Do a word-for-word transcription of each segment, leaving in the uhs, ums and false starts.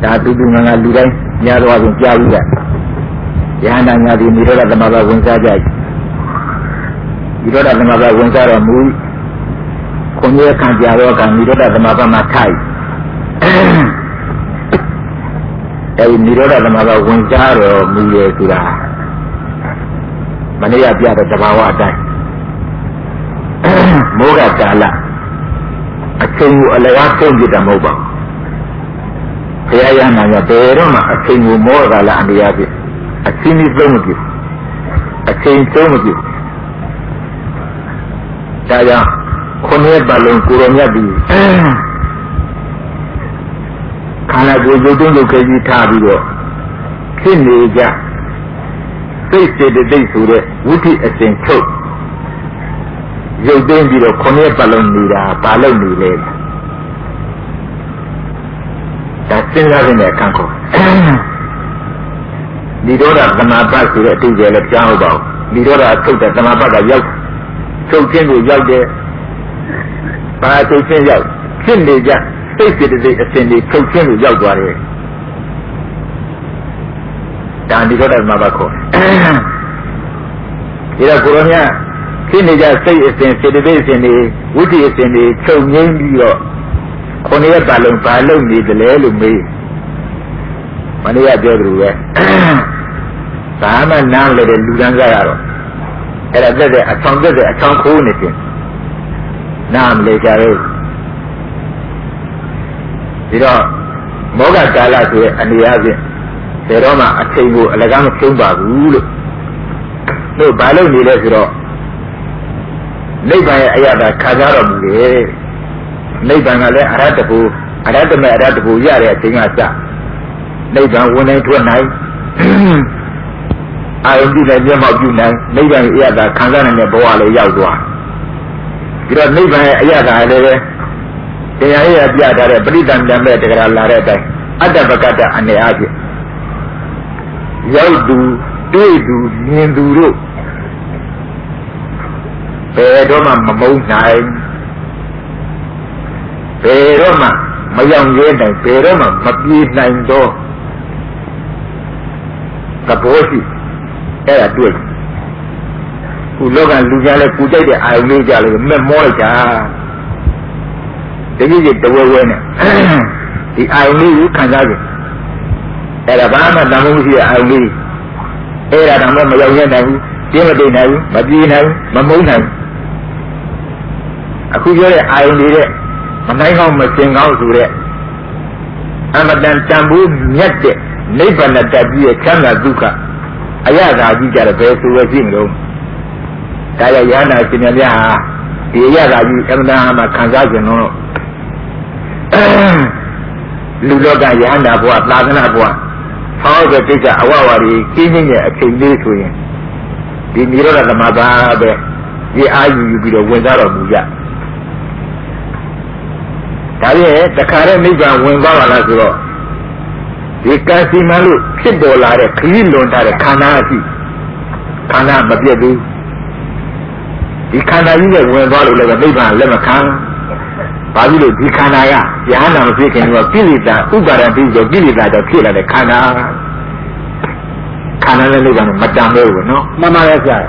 ဒါတူတူငါငါလူတိုင်းများသွားပြန်ကြားပြီးရယန္တာညာဒီနိရောဓသမဘာဝင်စားကြနိရောဓသမဘာဝင်စားတော်မူခွန်ကြီးခံကြတော့ကနိရောဓသမဘာမှာထိုက်အဲဒီနိရောဓသမဘာဝင်စားတော်မူရဲ့ဆိုတာမနေ့ကပြတဲ့တဘာဝအတိုင်းမောဂကာလအချိန်ကိုအလကားဆုံးပြတယ်မဟုတ်ပါဘူးဘုရားရဟန္တာကဘယ်တော့မှအချိန်ကိုမောဂကာလအနေအချင်းအချင်းကြီးသုံးမပြည့်အချင်းသုံးမပြည့်ဒါကြောင့်ခုနှစ်ပတ်လုံးကိုရောမြတ်ပြီးခန္ဓာကိုယ်ရုပ်တုံးလုပ်ခဲ့ကြီးထားပြီးတော့ဖြစ်နေကြစိတ်စေတသိက်ဆိုတဲ့ဝိသိအစဉ်ချုပ်ရုပ်သိမ်းပြီးတော့ခုနှစ်ပတ်လုံးနေတာဘာလို့နေလဲဒါစဉ်းစားနေတဲ့အခါကိုနိရောဓသမပတ်ဆိုတဲ့အတူကျလည်းကြားဟုတ်ပါဘူးနိရောဓထုတ်တဲ့သမပတ်ကရောက်ချုပ်ခြင်းကိုရောက်တယ်ဘာချုပ်ခြင်းရောက်ဖြစ်နေကြစိတ်စေတသိက်အစဉ်တွေချုပ်ခြင်းကိုရောက်သွားတယ်ဒါနိရောဓသမပတ်ခေါ်တယ်ဒါကိုရောမြတ်ဖြစ်နေကြစိတ်အစဉ်စေတသိက်အစဉ်တွေဝိတ္တိအစဉ်တွေချုပ်ငြိမ်းပြီးတော့ခုနှစ်ရက်ပတ်လုံးဘာလုပ်နေတယ်လဲလို့မေးမနေ့ကပြောသလိုပဲဘာမှနားလည်းလူတန်းစားရတော့အဲ့ဒါသက်သက်အဆောင်သက်သက်အဆောင်ခိုးနေတယ်နားမလဲကြဘူးဒီတော့မောဂကာလဆိုတဲ့အနေအချင်းဘယ်တော့မှအချိန်ကိုအလကားမဖြုံးပါဘူးလို့တို့ဘာလုပ်နေလဲဆိုတော့နိဗ္ဗာန်ရဲ့အရသာခံစားတော်မူတယ်နိဗ္ဗာန်ကလည်းအရဟတဘူအရဟတမေအရဟတဘူရတဲ့အချိန်ကစနိဗ္ဗာန်ဝင်နိုင်ထွက်နိုင်အာယုန်ပြုနိုင်မျက်မှောက်ပြုနိုင်နိဗ္ဗာန်ရဲ့အရသာခံစားနိုင်တဲ့ဘဝလေးရောက်သွားပြီးတော့နိဗ္ဗာန်ရဲ့အရသာလည်းပဲတရားရပြထားတဲ့ပရိသတ်ဉာဏ်မဲ့တက္ကရာလာတဲ့အတိုင်းအတ္တပကတ္တအနေအချင်းရောက်သူတွေ့သူမြင်သူတို့ဘယ်တော့မှမမုန်းနိုင်ဘယ်တော့မှမရောက်ရဲနိုင်ဘယ်တော့မှမပြေးနိုင်တော့သဘောရှိအဲ့ဒါတွေ့ခုလောကလူကြလဲပူကြိုက်တဲ့အာယုလေးကြလို့မဲ့မောလိုက်တာတကြီးကြီးတဝဲဝဲနဲ့ဒီအာယုလေးကိုခံစားကြအဲ့ဒါဘာမှတန်ဖိုးရှိတဲ့အာယုလေးအဲ့ဒါတော့မရောက်ရဲနိုင်ဘူးပြင်းမတိတ်နိုင်ဘူးမပြေးနိုင်ဘူးမမုန်းနိုင်ဘူးအခုပြောတဲ့အာယုလေးတဲ့မနိုင်ကောင်းမစင်ကောင်းဆိုတဲ့အမတန်တန်ဖိုးမြတ်တဲ့နိဗ္ဗာန်တတ်ကြီးရဲ့ချမ်းသာဒုက္ခအရသာကြီးကြတယ်ဘယ်ဆိုရရှိမလို့ဒါကြောင့်ယန္တာရှင်မြတ်ဟာဒီအရသာကြီးအမှန်တမ်းမှခံစားကြတော့လူလောကယန္တာဘဝသာသနာဘဝဟောတဲ့တိတ်ကအဝဝါရီကျင်းချင်းရဲ့အချိန်လေးဆိုရင်ဒီနိရောဓသမဘာပဲဒီအာယူယူပြီးတော့ဝင်စားတော်မူကြဒါရဲ့တခါတည်းနိဗ္ဗာန်ဝင်သွားပါလားဆိုတော့ဒီကံစီမံလို့ဖြစ်ပေါ်လာတဲ့ခရီးလွန်ထားတဲ့ခန္ဓာအရှိခန္ဓာမပြတ်ဘူးဒီခန္ဓာကြီးနဲ့ဝင်သွားလို့လည်းနိဗ္ဗာန်လက်မခံဘာဖြစ်လို့ဒီခန္ဓာကယဟန္တာမဖြစ်ခင်ကကိလေသာဥပါဒံပြီးတော့ကိလေသာတော့ဖြစ်လာတဲ့ခန္ဓာခန္ဓာနဲ့နိဗ္ဗာန်မတန်ဘူးနော်မှန်ပါရဲ့ဆရာ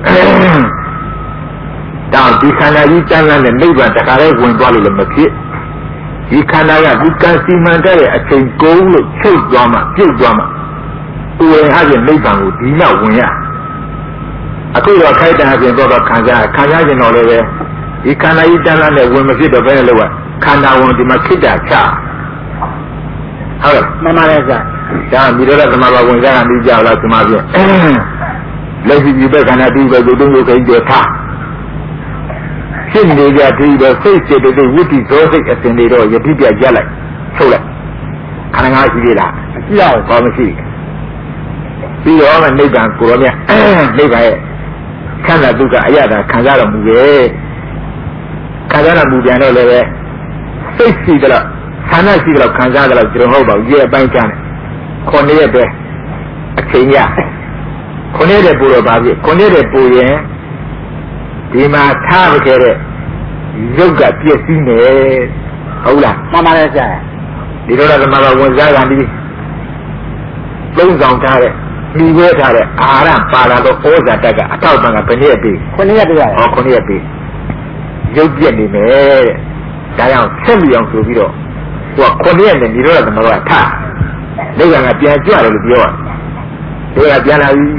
တောင်ဒီခန္ဓာကြီးတန်းလန်းတဲ့နိဗ္ဗာန်တခါတည်းဝင်သွားလို့လည်းမဖြစ်ဒီခန္ဓာကဒီကံစီမံတဲ့အချိန်ကုန်လို့ချုပ်သွားမှပြုတ်သွားမှဥဝေဟရဲ့နိဗ္ဗာန်ကိုဒီနောက်ဝင်ရအခုတော့ခိုက်တံအပြင်တော့ခံစားခံစားကျင်တော့လည်းပဲဒီခန္ဓာကြီးတန်းလာတဲ့ဝင်မဖြစ်တော့ဘယ်နဲ့လို့ခန္ဓာဝင်ဒီမှာခိတ္တချဟုတ်လားမှန်ပါရဲ့ဆရာဒါမိရောဓသမဘာဝင်စားကနေကြလားဒီမှာပြလက်ရှိဒီဘက်ခန္ဓာဒီဘက်ကိုတုံးလို့ခိုင်းတယ်ထားဖြစ်နေကြပြီးတော့စိတ်စေတသိက်ဝိတ္တိဇောစိတ်အစဉ်တွေတော့ယတိပြကြလိုက်ထုတ်လိုက်ခန္ဓာငါးရှိသေးလားမရှိတော့ဘာမရှိပြီးတော့မှနိဗ္ဗာန်ကိုရောမြတ်နိဗ္ဗာန်ရဲ့ခန္ဓာဒုက္ခအရသာခံစားတော်မူရဲ့ခံစားတော်မူပြန်တော့လည်းပဲစိတ်ရှိတယ်လို့ခန္ဓာရှိတယ်လို့ခံစားတယ်လို့ကျွန်တော်ဟုတ်ပါဘူးရဲ့အပိုင်းချမ်းခုနှစ်ရက်ပဲအချိန်ရခုနှစ်ရက်ပို့တော့ပါပြီခုနှစ်ရက်ပို့ရင်ဒီမှာထားခဲ့တဲ့ရုပ်ကပြည့်စည်နေဟုတ်လားမှန်ပါတယ်ဆရာဒီလိုလားသမားဝန်စားကန်ဒီသုံးဆောင်ထားတဲ့မိဝဲထားတဲ့အာဟာရပါလာတော့ဩဇာတက်ကအထောက်ပံ့ကဘယ်နည်းပြီခုနှစ်ရက်တည်းဟောခုနှစ်ရက်ပြီရုပ်ပြက်နေမယ်တဲ့ဒါကြောင့်ဆက်ပြီးအောင်ဆိုပြီးတော့ဟိုကခုနှစ်ရက်နဲ့ဒီလိုလားသမားကထားနိဗ္ဗာန်ကပြန်ကြွတယ်လို့ပြောရတယ်ဒီကပြန်လာပြီ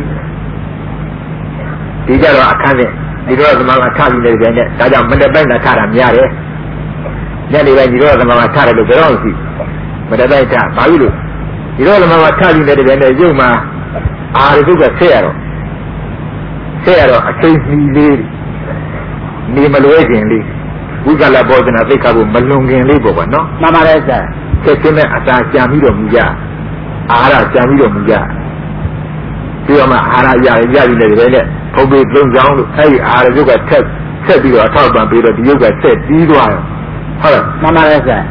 ဒီကြတော့အခန်းနဲ့ဒီလိုသမားကထားပြီးနေတယ်နဲ့ဒါကြောင့်မနေ့ပိုင်းကထားတာများတယ်ညနေပိုင်းဒီလိုသမားကထားတယ်လို့ပြောတော့ရှိမနေ့ပိုင်းထားဘာလို့ဒီလိုသမားကထားပြီးနေတယ်နဲ့ရုပ်မှာအာရုပ်ကဆက်ရတော့ဆက်ရတော့အချိန်ကြီးလေးနေမလွဲခြင်းလေးဝိကလဘောဇနာသိက္ခာကိုမလွန်ခင်လေးပေါ့ကွာနော်မှန်ပါတယ်ဆရာဆက်ချင်းနဲ့အသာကြံပြီးတော့မူကြအာဟာရကြံပြီးတော့မူကြပြီးတော့မှအာဟာရရရပြီးနေတယ်နဲ့ဖုံးပြီးသုံးကြောင်းလို့အဲဒီအာဟာရရုပ်ကဆက်ဆက်ပြီးတော့အထောက်ပံ့ပြီးတော့ဒီရုပ်ကဆက်ပြီးသွားတယ်ဟုတ်လားမှန်ပါတယ်ဆရာ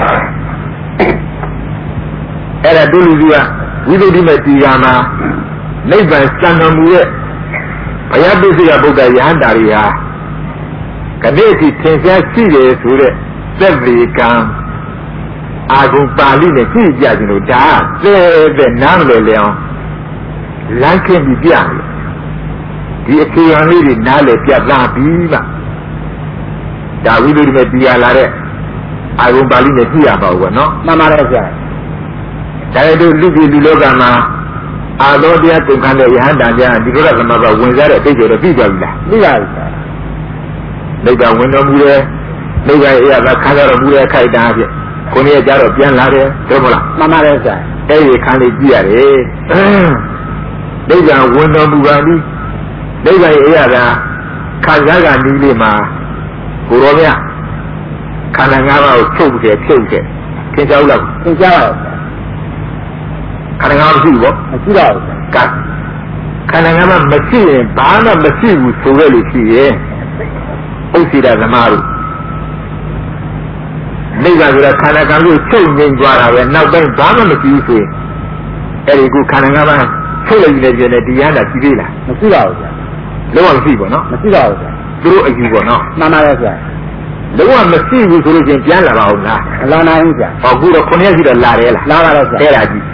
အဲ့ဒါဒုလူကြီးကဝိသုဒ္ဓိမဲ့ဒီကမှာနိဗ္ဗာန်စံတော်မူရဲ့ဘုရားပိစိကဗုဒ္ဓယဟန္တာတွေဟာကနေ့အထိသင်္ချာရှိတယ်ဆိုတဲ့သက်သေကံအာဂုပါဠိနဲ့ကြည့်ကြကြလို့ဒါတဲ့တဲ့နားမလဲလေအောင်လမ်းခင်းပြီးပြတယ်ဒီအခြေခံလေးတွေနားလဲပြသပြီးမှဒါဝိသုဒ္ဓိမဲ့တရားလာတဲ့အာဂုပါဠိနဲ့ကြည့်ရပါဘူးကွနော်မှန်ပါတယ်ဆရာဒါရတို့လူပြည်လူလောကမှာအာသောတရားဒုက္ခနဲ့ယဟန္တာများဒီလိုကသမဘာဝင်စားတဲ့အတိတ်တွေတော့ပြီးကြပြီလားပြီးပါပြီနိဗ္ဗာန်ဝင်တော်မူတယ်နိဗ္ဗာန်အရာကခါကြတော်မူတဲ့အခိုက်အတန့်အဖြစ်ကိုယ်ကြီးကြတော့ပြန်လာတယ်ဟုတ်မလားမှန်ပါတယ်ဆရာအဲ့ဒီခန်းလေးကြည့်ရတယ်နိဗ္ဗာန်ဝင်တော်မူပါပြီနိဗ္ဗာန်အရာကခါကြကနီးလေးမှာကိုရောမြခန္ဓာ၅ပါးကိုချုပ်ခဲ့ဖြုတ်ခဲ့သင်ကြောက်လောက်သင်ကြောက်ခန္ဓာငါးမရှိဘူးမရှိတော့ဘူးကခန္ဓာငါးမှာမရှိရင်ဘာမှမရှိဘူးဆိုရလို့ရှိရဲ့ဥစ္စေတသမားတို့နိဗ္ဗာန်ဆိုတာခန္ဓာကံကိုချုပ်ငြိမ်သွားတာပဲနောက်ပိုင်းဘာမှမရှိဘူးဆိုရင်အဲ့ဒီကိုခန္ဓာငါးပါးချုပ်လိုက်နေကြတယ်ဒီရဟန္တာရှိသေးလားမရှိပါဘူးဆရာလုံးဝမရှိဘူးနော်မရှိပါဘူးဆရာသူတို့အယူပေါ့နော်မှန်ပါတယ်ဆရာလုံးဝမရှိဘူးဆိုလို့ချင်းပြန်လာပါဦးလားမလာနိုင်ဘူးဆရာဟောအခုတော့ခုနှစ်ရက်ရှိတော့လာတယ်လားလာပါတော့ဆရာအဲ့ဒါကြီး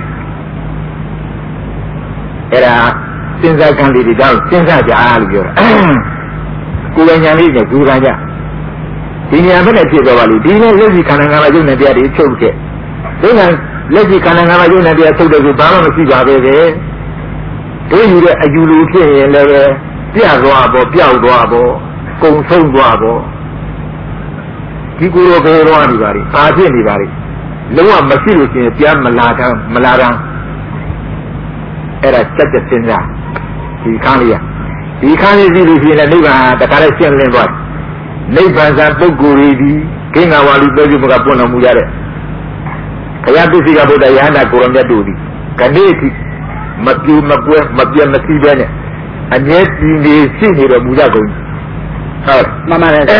အဲ့ဒါစဉ်းစားခံလေးတွေတော့စဉ်းစားကြလို့ပြောတာကိုယ်ပိုင်ညာလေးနဲ့ကြိုးစားကြဒီနေရာဘက်နဲ့ဖြစ်သွားပါလိမ့်ဒီနေ့လက်ရှိခန္ဓာငါးပါးယုံနဲ့တရားတွေချုပ်ခဲ့ဒီကလက်ရှိခန္ဓာငါးပါးယုံနဲ့တရားချုပ်တဲ့ကိုဘာမှမရှိပါပဲလေတို့ယူတဲ့အယူလိုဖြစ်ရင်လည်းပဲပြတ်သွားပေါ့ပျောက်သွားပေါ့ကုံဆုံးသွားပေါ့ဒီကိုယ်တော်ဘယ်တော့နေပါလိမ့်အာဖြစ်နေပါလိမ့်လုံးဝမရှိလို့ရှိရင်ပြန်မလာတမ်းမလာတမ်းအဲ့ဒါစက်တဲ့စဉ်းစားဒီခန်းလေးကဒီခန်းလေးကြည့်လို့ရှိရင်နိဗ္ဗာန်တခါတည်းရှင်းလင်းသွားနိဗ္ဗာန်သာပုဂ္ဂိုလ်တွေဒီကိင္ဃဝါလူပြောပြမကပွင့်တော်မူရတဲ့ဘုရားပစ္စည်းကဗုဒ္ဓယဟန္တာကိုရောမြတ်တို့ဒီကနေ့ထိမပြူမကွဲမပြတ်မစီးပဲနဲ့အမြဲတည်နေရှိနေတော်မူကြကုန်ဟုတ်မှန်ပါတယ်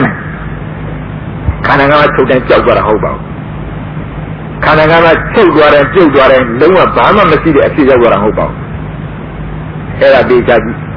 ခန္ဓာကချုပ်တဲ့ကြောက်သွားတာဟုတ်ပါဘူးခန္ဓာကမှချုပ်သွားတယ်ပြုတ်သွားတယ်လုံးဝဘာမှမရှိတဲ့အဖြစ်ရောက်သွားတာမဟုတ်ပါဘူးအဲ့ဒါသိကြကြည့်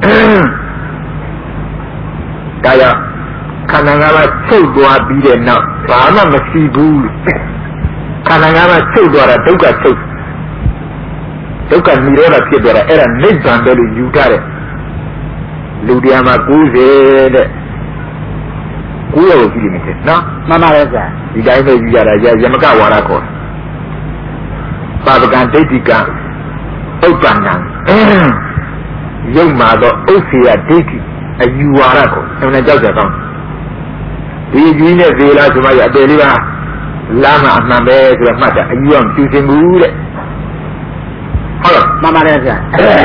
ဒါကြောင့်ခန္ဓာကမှချုပ်သွားပြီးတဲ့နောက်ဘာမှမရှိဘူးခန္ဓာကမှချုပ်သွားတာဒုက္ခချုပ်ဒုက္ခនិရောဓဖြစ်သွားတာအဲ့ဒါနိဗ္ဗာန်ပဲလို့ယူထားတဲ့လူတရားမှာ၉၀တဲ့ကိုယ်ရောကြည့်နေတယ်နော်မှန်ပါတယ်ဗျာဒီတိုင်းပဲယူရတာရမကဝါဒခေါ်ပါပကံဒိဋ္ဌိကံဥပ္ပန္နံယုံမှာတော့ဥစ္စေယဒိဋ္ဌိအယူဝါဒကိုအမှန်ကြောက်ကြတော့ဒီကြီးနဲ့သေလားဆိုမှရအပေလေးပါလာမအမှန်ပဲဆိုတော့မှတ်တာအယူအောင်ဖြူစင်ဘူးတဲ့ဟုတ်လားမှန်ပါတယ်ဗျာ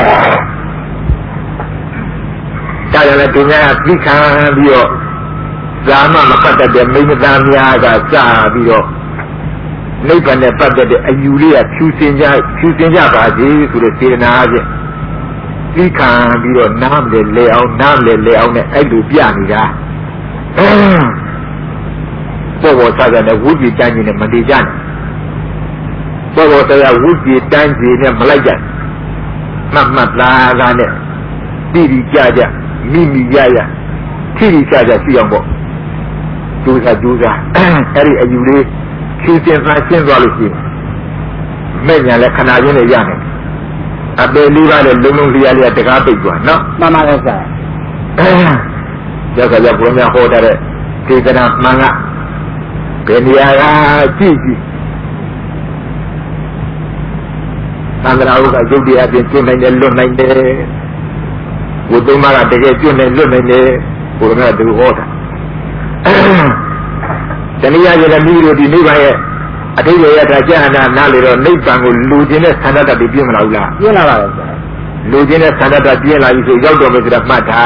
ဒါကြလည်းဒီနေ့သိခံပြီးတော့ဇာမမပတ်တဲ့မိမသားများကစပြီးတော့နိဗ္ဗာန်နဲ့ပတ်သက်တဲ့အယူလေးကဖြူစင်ကြဖြူစင်ကြပါစေဆိုတဲ့စေတနာအဖြစ်သိခံပြီးတော့နားမလဲလဲအောင်နားမလဲလဲအောင်နဲ့အဲ့လိုပြနေတာပေါ်ပေါ်စားကြတဲ့ဝိจิตတန်းကြီးနဲ့မတည်ကြနဲ့ပေါ်ပေါ်တရားဝိจิตတန်းကြီးနဲ့မလိုက်ကြမှတ်မှတ်သားသားနဲ့တိတိကြကြမိမိရရထိထိကြကြရှိအောင်ပေါ့ကြိုးစားကြိုးစားအဲ့ဒီအယူလေးဖြစဉ်သာရှင်းသွားလို့ရှိရင်မဲ့ညာလဲခဏချင်းနဲ့ရနိုင်အပေလေးပါးနဲ့လုံးလုံးလျားလျားတကားပိတ်သွားနော်မှန်ပါရဲ့ဆရာရောက်ကြဘုရားဟောတဲ့ဒေသနာမှန်ကဘယ်နေရာကကြည့်ကြည့်သံဃာဥက္ကရုပ်တရားပြင်ကျွနိုင်တယ်လွတ်နိုင်တယ်ဝိသုမကတကယ်ကျွနိုင်လွတ်နိုင်တယ်ဘုရားကသူဟောတာတဏှာရဲ့လည်းမိတို့ဒီနိဗ္ဗာန်ရဲ့အထိပ္ပယ်ရတာကြာနာနားလေတော့နိဗ္ဗာန်ကိုလူချင်းတဲ့သန္တာတပြည့်မလာဘူးလားပြည့်လာပါလေဆရာလူချင်းတဲ့သန္တာတပြည့်လာပြီဆိုရောက်တော့မယ်ဆိုတာမှတ်တာ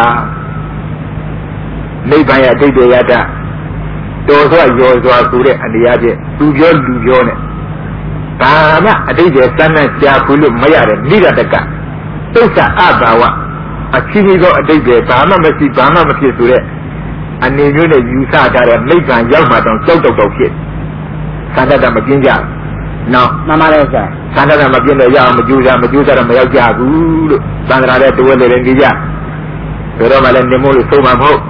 နိဗ္ဗာန်ရဲ့အထိပ္ပယ်ရတာတော်စွာရောစွာဆိုတဲ့အနေအချင်းသူပြောလူပြောနဲ့ဘာမှအတိတ်ရဲ့စမ်းနှံကြာခွေလို့မရတဲ့နိရတကသုစ္စာအဘာဝအချင်းချင်းသောအတိတ်ရဲ့ဘာမှမရှိဘာမှမဖြစ်ဆိုတဲ့အနေမျိုးနဲ့ယူဆထားတဲ့နိဗ္ဗာန်ရောက်မှတော့ကြောက်တော့တော့ဖြစ်သန္တာတမပြင်းကြဘူးနော်မှန်ပါလေဆရာသန္တာတမပြင်းတော့ရအောင်မကြိုးစားမကြိုးစားတော့မရောက်ကြဘူးလို့သံဃာတဲ့တဝက်လည်းနေကြဘယ်တော့မှလည်းနေမို့လို့ဆုံးမှာမဟုတ်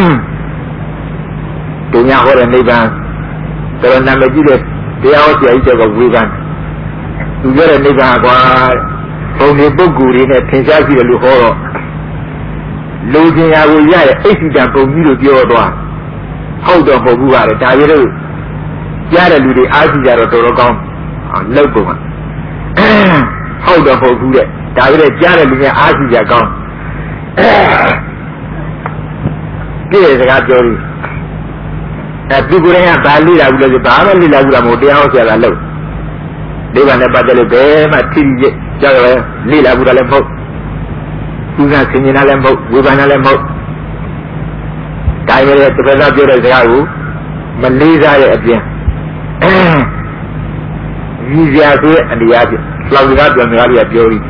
ဒုညာဟောတဲ့နိဗ္ဗာန်တော်နာမကြီးတဲ့တရားဟောဆရာကြီးတွေကဝေဖန်သူပြောတဲ့နိဗ္ဗာန်ကွာပုံဒီပုဂ္ဂိုလ်တွေနဲ့ထင်ရှားရှိတယ်လို့ဟောတော့လူကျင်ရာကိုရရဲ့အိဋ္ဌိတံပုံကြီးလို့ပြောသွားဟုတ်တော့မဟုတ်ဘူးပါလေဒါရီတို့ကြားတဲ့လူတွေအားရှိကြတော့တော်တော်ကောင်းလောက်ပုံကဟုတ်တော့မဟုတ်ဘူးတဲ့ဒါရီတို့ကြားတဲ့လူများအားရှိကြကောင်းပြည့်စကားပြောပြီးအဲသူကိုယ်တိုင်ကဘာလိလာဘူးလဲဆိုဘာမှလိလာဘူးလားမဟုတ်တရားဟောဆရာကလို့ဒီကနေ့ပတ်တယ်လို့ဘယ်မှထိထိကြောက်ရလိလာဘူးလည်းမဟုတ်သူကဆင်ញင်တာလည်းမဟုတ်ဝေဖန်တာလည်းမဟုတ်ဒါပေမဲ့တစ်ဖက်သားပြောတဲ့စကားကိုမလေးစားရဲ့အပြင်ရည်စရာဆိုတဲ့အနေအချင်းလောက်စကားပြောစကားတွေကပြောပြီး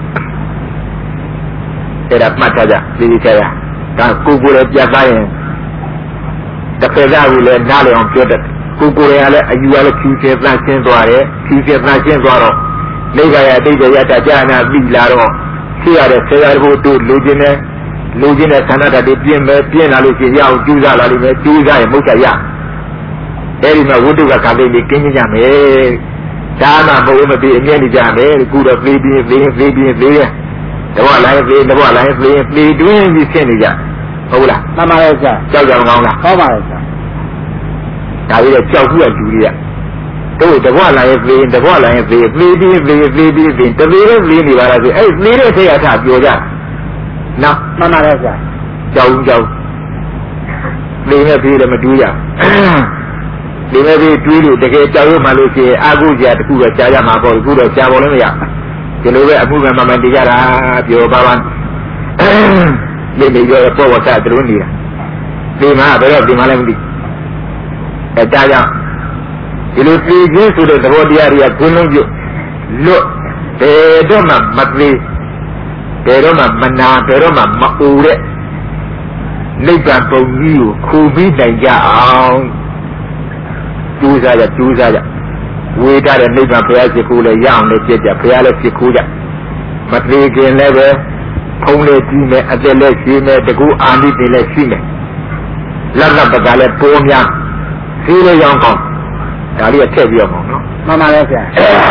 အဲ့ဒါမှတ်ထားကြသိသိချာချာဒါကိုကိုယ်လည်းပြတ်သားရင်တစ်ဖက်သားကလည်းနားလည်အောင်ပြောတတ်ကိုကိုယ်လည်းအယူရလည်းဖြူစင်သန့်ရှင်းသွားတယ်ဖြူစင်သန့်ရှင်းသွားတော့နိဗ္ဗာန်ရဲ့အတိတ်ရတ္တကြာနာပြီးလာတော့ရှိရတဲ့ဆေးရဖို့တို့လူချင်းနဲ့လူချင်းနဲ့သန္တာတတွေပြင်းမယ်ပြင်းလာလို့ရှိရင်ရအောင်ကျူးစားလာလိမ့်မယ်ကျူးစားရင်မဟုတ်ကြရအဲဒီမှာဝိတုကခါလေးလေးကင်းကျင်ကြမယ်ဒါမှမဟုတ်မပြီးအမြဲတည်းကြမယ်ခုတော့ပြေးပြေးပြေးပြေးပြေးပြေးတော့လိုင်းပြေးတော့လိုင်းပြေးပြေးတွင်းပြီးဆင်းနေကြဟုတ်လားမှန်ပါရဲ့ဆရာကြောက်ကြမကောင်းလားဟုတ်ပါရဲ့ဆရာဒါပြီးတော့ကြောက်ခုကလူတွေကတို့တဘွားလာရဲ့ပြေးတဘွားလာရဲ့ပြေးပြေးပြေးပြေးပြေးပြေးပြေးတပြေးလေးပြေးနေပါလားဆိုအဲ့ပြေးတဲ့ဆေးရထပြောကြနော်မှန်ပါရဲ့ဆရာကြောက်ကြောက်ပြေးနဲ့ပြေးလည်းမတူးရဒီမဲ့ပြေးတွေးလို့တကယ်ကြောက်ရမှလို့ရှိရင်အာဟုကြာတခုတော့ကြားရမှာပေါ့အခုတော့ကြားပေါ်လည်းမရဒီလိုပဲအမှုမှန်မှန်တရားတာပြောပါပါနေနေရောပေါ်ဝတ်တာတို့နေတာဒီမှာဘယ်တော့ဒီမှာလည်းမသိအဲဒါကြောင့်ဒီလိုသိခြင်းဆိုတဲ့သဘောတရားတွေကဂုဏ်လုံးပြုလွတ်ဘယ်တော့မှမသိဘယ်တော့မှမနာဘယ်တော့မှမအူတဲ့နိဗ္ဗာန်ပုံကြီးကိုခူပြီးနိုင်ကြအောင်ကျူးစားကြကျူးစားကြဝေထားတဲ့နိဗ္ဗာန်ဘုရားရှိခိုးလည်းရအောင်လည်းပြည့်ကြဘုရားလည်းရှိခိုးကြမသိခင်လည်းပဲဖုံးလေးကြီးမယ်အသက်လည်းရှိမယ်တကူအာနိသင်လည်းရှိမယ်လက်လက်ပကလည်းပိုးများသေးလည်းရောင်းကောင်းဒါလေးကထည့်ပြီးအောင်နော်မှန်ပါလေဆရာ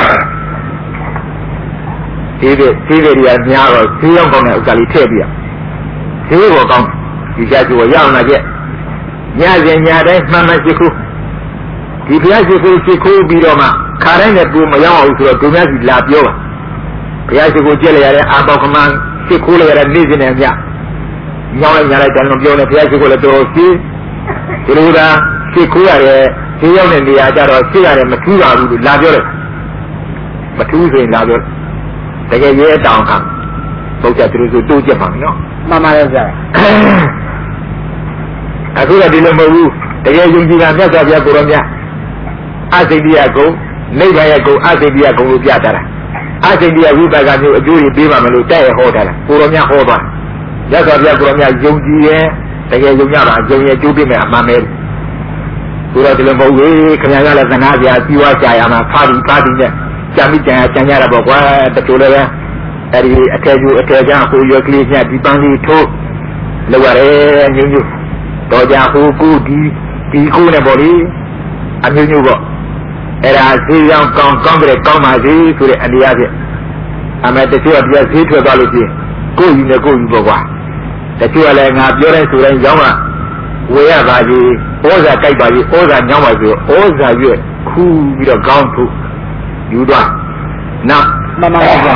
ဒီဒီဒီတွေကများတော့သေးရောင်းကောင်းတဲ့ဥစ္စာလေးထည့်ပြီးအောင်သေးပေါ်ကောင်းဒီကြကျိုးရအောင်လာကြညစဉ်ညတိုင်းမှန်မှန်ရှိခိုးဒီဘုရားရှိခိုးရှိခိုးပြီးတော့မှခါတိုင်းနဲ့ပူမရောက်အောင်ဆိုတော့ဒုများစီလာပြောပါဘုရားရှိခိုးကြည့်လိုက်ရတဲ့အာပေါကမန်ရှိခိုးလိုက်ရတဲ့နေ့စဉ်နဲ့ညညောင်းလိုက်ညလိုက်တယ်လို့ပြောနေဘုရားရှိခိုးလည်းတော်ရှိဒီလိုသာရှိခိုးရတဲ့ဒီရောက်တဲ့နေရာကြတော့ရှိရတယ်မထူးပါဘူးလို့လာပြောတယ်မထူးဆိုရင်လာပြောတကယ်ရဲတောင်ကဘုရားသူတို့ဆိုတိုးကြပါမယ်နော်မှန်ပါရဲ့ဆရာအခုကဒီလိုမဟုတ်ဘူးတကယ်ယုံကြည်တာမြတ်စွာဘုရားကိုရောမြတ်အစိတ္တိယကုံနိဗ္ဗာန်ရဲ့ကုံအစိတ္တိယကုံလို့ပြတာလားအစိတ္တိယဝိပါကမျိုးအကျိုးတွေပေးပါမလို့တိုက်ရဟောတာလားကိုရောမြတ်ဟောသွားမြတ်စွာဘုရားကိုရောမြတ်ယုံကြည်ရဲ့တကယ်ယုံကြပါယုံရဲ့အကျိုးပေးမယ်အမှန်ပဲကိုရောဒီလိုမဟုတ်ဘူးခင်ဗျားကလည်းသနာပြပြီးွားကြရမှာဖားပြီးဖားပြီးနဲ့ကြံပြီးကြံကြံရတာပေါ့ကွာတချို့လည်းပဲအဲဒီအထက်ကျအထက်ကျဟိုရွက်ကလေးညဒီပန်းလေးထိုးလောက်ရတယ်ညွှန်းညွှန်းတော့ကြဟိုကူဒီဒီကိုနဲ့ပေါ့လေအမျိုးမျိုးပေါ့ era si yang kong kong bere kong masih sudah andi aja. Ame tercuali dia si tu kalau si, kau ini kau ini bawa. Tercuali ngabiore sudah jama, wea bagi, oza kai bagi, oza nyawa tu, oza je, ku bila kong tu, yuda. Nak mama aja.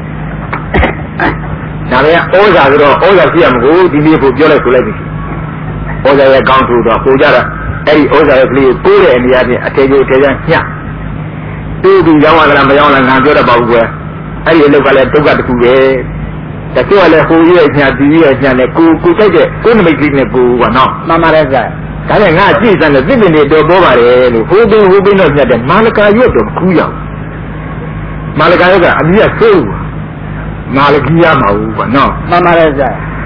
Namanya oza tu, oza siapa ku, ini pun jual sudah ni. Oza yang kong tu tu, ku jara. Eri oza yang beli pure ni ada, atejo atejo nya. Tu di jama dalam jama dalam ngabiore bawa gua. Eri elok kalau tu kat tu je. Tapi kalau hujan nya dia nya le ku ku saja, ku ni mesti ni ku wano. Mama rasa. Kalau ngaji sana sini ni dua bawa le, hujan hujan ni ada. Malaka yo tu ku yo. Malaka yo kan, dia tu. Malaki ya mau wano. Mama rasa.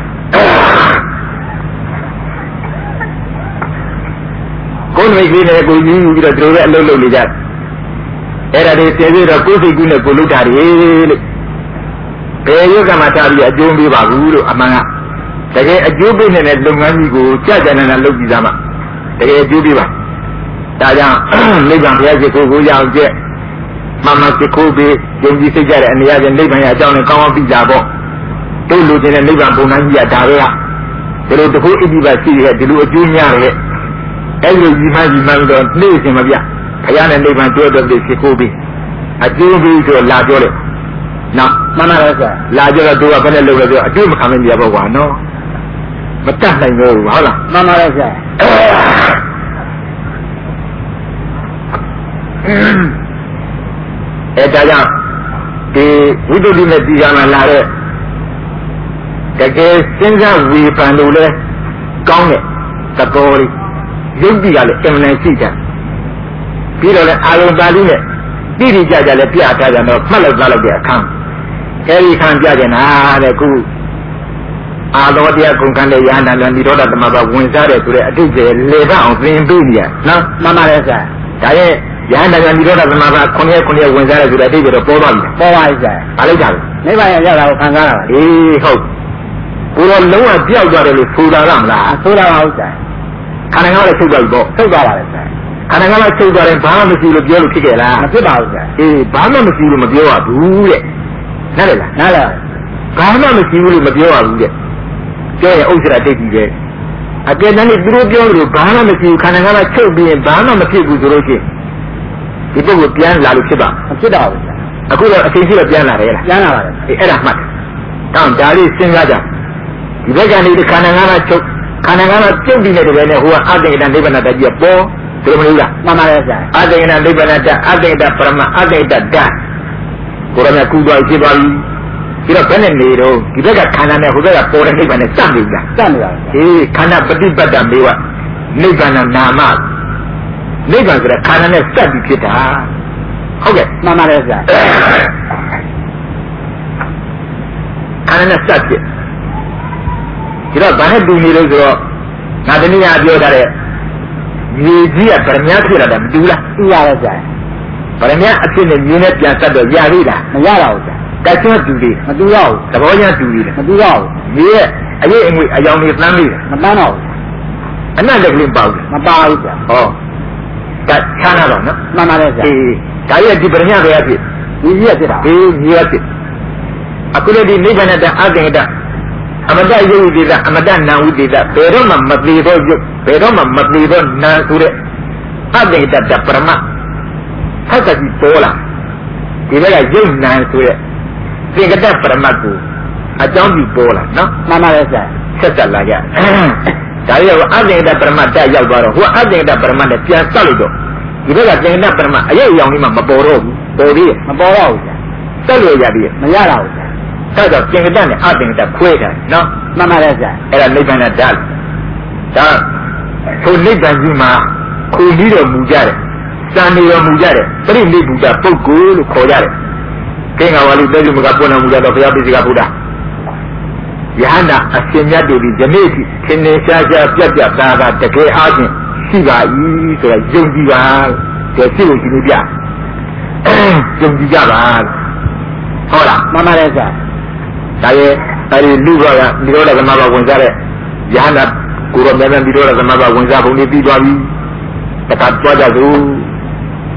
Ku ni mesti ni ku ni kita terus elok elok ni jat. Era dia tiada dah ku si ku ni ku lu cari. Peyo kama tadi ajumbi baru amanga. Tapi ajumbi ni nak lungan ni go, cakap jangan nak lungi sama. Tapi ajumbi bah. Tajam lebang dia je go yang je. Mama je go be, janji sejarah ni aja lebang ya jangan kau ambil jabo. Tu lu je lebang pun nanti ada lah. Kalau tu ini basi dia dulu ajumnya le. Kalau jima jima itu ni semua dia. Kaya ni lebang tu ada di go be. Ajumbi tu laju le. Nah, mana rasa? Lajar dua kali lalu lalu, aduh macam ni dia bawa no, macam ni go, hala. Mana rasa? Eh, dah di itu di media mana lari, kerja sehingga wipan dulu le, kau ni, takori, jadi kali emang sih bila le alun bali le, diri jaga le piata jangan malas malas dia kan. Kali kan jaga na le ku alo dia ku kan le yana le ni roda tama ba win sa de tu le atu je le ba ong pin pi ni ya no mama le sa da ye yana le ni roda tama ba khon ye khon ye win sa de tu le atu je do po ba bi po ba sa ba lai ja le ba ya ya la ko kan ga la ehဟုတ်ကိုတော့လုံးဝပြောက်သွားတယ်လို့ဆိုတာလားမလားဆိုတာပါဟုတ်တယ်ခန္ဓာကလည်းချုပ်သွားပြီပေါ့ချုပ်သွားပါလေဆရာခန္ဓာကလည်းချုပ်သွားတယ်ဘာမှမရှိလို့ပြောလို့ဖြစ်ခဲ့လားမဖြစ်ပါဘူးဆရာအေးဘာမှမရှိလို့မပြောရဘူးတဲ့နားလည်လားနားလည်ဘာမှမရှိဘူးလို့မပြောရဘူးတဲ့ပြောရင်ဥစ္စာတိတ်ကြီးပဲအကယ်တမ်းသူတို့ပြောလို့ဘာမှမရှိဘူးခန္ဓာကလည်းချုပ်ပြီးရင်ဘာမှမဖြစ်ဘူးဆိုလို့ရှိရင်ဒီပုဂ္ဂိုလ်ပြန်လာလို့ဖြစ်ပါမဖြစ်တော့ဘူးဆရာအခုတော့အချိန်ရှိတော့ပြန်လာတယ်လားပြန်လာပါတယ်အေးအဲ့ဒါမှတ်တောင်းဒါလေးစဉ်းစားကြဒီဘက်ကနေဒီခန္ဓာကလည်းချုပ်ခန္ဓာကလည်းပြုတ်ပြီးနေတဲ့ဘယ်နဲ့ဟိုကအတ္တိကနိဗ္ဗာန်တကြီးပေါ်ဒီလိုမလို့လားမှန်ပါတယ်ဆရာအတ္တိကနိဗ္ဗာန်တအတ္တိကပရမအတ္တိကတကိုရမကူသွားရှိပါပြီပြီးတော့ဘယ်နဲ့နေတော့ဒီဘက်ကခန္ဓာနဲ့ဟိုဘက်ကပေါ်တဲ့နိဗ္ဗာန်နဲ့စပ်နေကြစပ်နေတာအေးခန္ဓာပฏิပတ်တမေဝနိဗ္ဗာန်နာမနိဗ္ဗာန်ဆိုတာခန္ဓာနဲ့စပ်ပြီးဖြစ်တာဟုတ်ကဲ့မှန်ပါတယ်ဆရာခန္ဓာနဲ့စပ်ဖြစ်ဒီတော့ဘာနဲ့တူနေလို့ဆိုတော့ငါတနည်းအားပြောထားတဲ့မြေကြီးကဗရမ ्या ဖြစ်လာတာမတူလားတူရတယ်ဆရာဗရမ ्या အဖြစ်နဲ့မြေနဲ့ပြန်ဆက်တော့ရပြီလားမရတော့ဘူးဆရာတိုက်ချင်းတူတယ်မတူတော့ဘူးသဘောချင်းတူတယ်မတူတော့ဘူးမြေရဲ့အရေးအငွေအယောင်တွေသမ်းပြီမတန်းတော့ဘူးအနက်လက်ကလေးပေါ့မပါဘူးဆရာဟောဒါချမ်းတော့နော်မှန်ပါတယ်ဆရာအေးဒါရဲ့ဒီဗရမ ्या ပဲဖြစ်မြေကြီးကဖြစ်တာအေးမြေကဖြစ်အခုလည်းဒီနိဗ္ဗာန်တဲ့အတ္တိကအမတယုတ်ဒေတာအမတနာဝိဒေတာဘယ်တော့မှမသေးတော့ယုတ်ဘယ်တော့မှမသေးတော့နာဆိုတဲ့အတ္တိတတပရမသတ်တကြီးပေါ်လာဒီဘက်ကယုတ်နာဆိုတဲ့သင်္ကတပရမကိုအကြောင်းပြုပေါ်လာနော်မှန်ပါရဲ့ဆရာဆက်တက်လာကြဒါရောအတ္တိတပရမတက်ရောက်သွားတော့ဟိုအတ္တိတပရမနဲ့ပြန်ဆက်လိုက်တော့ဒီဘက်ကသင်္ကတပရမအရေးအယောင်လေးမှမပေါ်တော့ဘူးပေါ်သေးရဲ့မပေါ်တော့ဘူးဆရာဆက်လို့ရသေးရဲ့မရတော့ဘူးဒါကြောင့်သင်္ကတနဲ့အသင်္ကတခွဲတယ်နော်မှန်ပါတယ်ဆရာအဲ့ဒါနိဗ္ဗာန်ဓာတ်ဒါထိုနိဗ္ဗာန်ကြီးမှာခုပြီးတော်မူကြတယ်စံနေတော်မူကြတယ်ပရိနိဗ္ဗာန်ပုဂ္ဂိုလ်လို့ခေါ်ကြတယ်ကိင္ဃဝါလိတေဇုမကပွင့်တော်မူကြတော့ဘုရားပိစိကဗုဒ္ဓယဟန္တာအရှင်မြတ်တို့ဒီယနေ့ထိသင်္နေရှားရှားပြတ်ပြတ်သားသားတကယ်အားဖြင့်ရှိပါ၏ဆိုတာယုံကြည်ပါတဲ့ရှိလို့ရှိလို့ပြယုံကြည်ကြပါဟုတ်လားမှန်ပါတယ်ဆရာဒါရဲ့အဲဒီလူကနိရောဓသမဘာဝင်စားတဲ့ယဟန္တာကိုရောမြတ်မြတ်နိရောဓသမဘာဝင်စားပုံလေးပြီးသွားပြီတခါကြွားကြစို့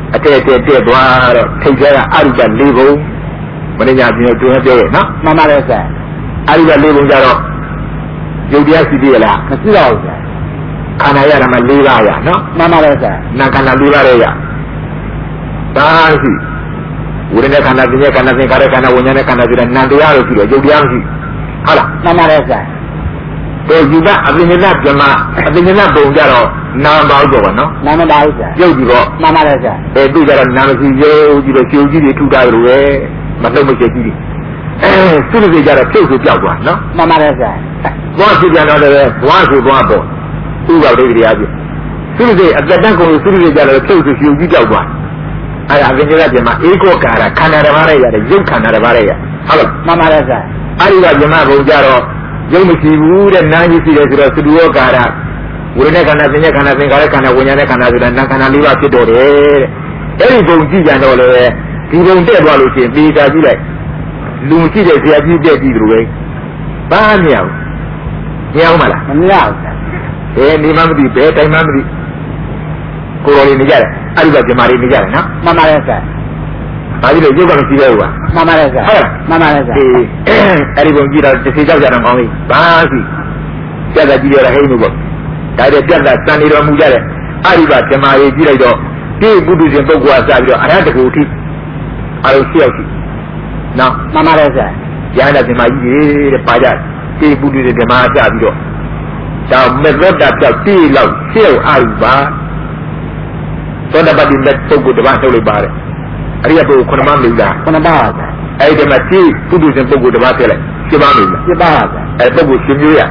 အတဲ့တဲ့တဲ့သွားတော့ထိတ်ထဲကအရုပလေးပုံမင်းညာပြင်တွင်ပြောရဲ့နော်မှန်ပါတယ်ဆရာအရုပလေးပုံကြတော့ယုတ်တရားရှိသေးရလားမရှိပါဘူးဆရာခန္ဓာရတာမှ၄ပါးရနော်မှန်ပါတယ်ဆရာနာခန္ဓာ၄ပါးရဲ့ရဒါရှိဝိရณะခန္ဓာပြည့်ခန္ဓာသင်္ခါရခန္ဓာဝိညာဉ်ခန္ဓာဆိုတဲ့နာတရားလို့ရှိတယ်ယုတ်တရားမရှိဟုတ်လားမှန်ပါတယ်ဆရာဒီယူပအပင်ညနာပြမအပင်ညနာပုံကြတော့နာမပါဘူးပေါ့နော်နာမပါဘူးဆရာယုတ်ကြည့်ပေါ့မှန်ပါတယ်ဆရာအဲသူကြတော့နာမရှိယုတ်ကြည့်တော့ကျုပ်ကြီးတွေထူတာလို့ပဲမလှုပ်မချက်ကြီးတွေအဲသူတွေကြတော့ဖြုတ်ဆိုပြောက်သွားနော်မှန်ပါတယ်ဆရာဘွားဖြစ်ကြတော့လည်းဘွားဆိုဘွားပေါ့သူ့ကောက်လေးတွေအားဖြင့်သူတွေအသက်တန်းကုန်သူတွေကြတော့ဖြုတ်ဆိုကျုပ်ကြီးပြောက်သွားအဲ့ဒါအပင်ညနာပြမဧကောကာရခန္ဓာတစ်ပါးရဲ့ရတယ်ယုတ်ခန္ဓာတစ်ပါးရဲ့ရဟုတ်လားမှန်ပါတယ်ဆရာအဲ့ဒီကပြမပုံကြတော့ယုံမရှိဘူးတဲ့နာကြီးရှိတယ်ဆိုတော့သုတောကာရဝိရณะခန္ဓာသင်္ညခန္ဓာသင်္ခါရခန္ဓာဝိညာဉ်ခန္ဓာဆိုတာနာခန္ဓာ၄ပါးဖြစ်တော့တယ်တဲ့အဲ့ဒီပုံကြည့်ကြတော့လေဒီပုံတက်သွားလို့ရှိရင်ပေတာကြည့်လိုက်လူရှိတဲ့ဆရာကြီးတက်ကြည့်လို့ပဲဘာမရဘူးမရဘူးမလားမရဘူးဘယ်နေမှမသိဘယ်တိုင်းမှမသိကိုယ်တော်လေးနေကြတယ်အဲ့ဒီကပြမာလေးနေကြတယ်နော်မှန်ပါတယ်ဆရာဒါကြီးလို့ရုပ်ကမရှိသေးဘူးကွာမှန်ပါတယ်ဆရာဟုတ်မှန်ပါတယ်ဆရာအေးအဲ့ဒီပုံကြည့်တော့တစ်စီကြောက်ကြတော့ကောင်းပြီဘာရှိကြက်ကြည့်ရတာဟိန်းလို့ပေါ့ဒါတဲ့ပြတ်တာစံနေတော်မူကြတဲ့အာရိဘဓမ္မရေးကြည့်လိုက်တော့ဒီပုထုဇဉ်ပုဂ္ဂိုလ်ကစပြီးတော့အရဟတကူထိအာရုံရှိရောက်ရှိနော်မှန်ပါတယ်ဆရာရဟတဓမ္မကြီးတဲ့ပါကြဒီပုထုဇဉ်ဓမ္မကြပြီးတော့ဒါမေသောတာပြောက်တိလောက်ရှင်းအာရိဘသောတပတိမဲ့ပုဂ္ဂိုလ်တစ်ပါးထုတ်လိုက်ပါတယ်အရိယပုဂ္ဂိုလ်ခုနမမလို့လားခုနပါပါအဲ့ဒီမှာတိပုထုဇဉ်ပုဂ္ဂိုလ်တစ်ပါးထည့်လိုက်ရှင်းပါလို့လားရှင်းပါပါအဲ့ပုဂ္ဂိုလ်ရှင်းမျိုးရ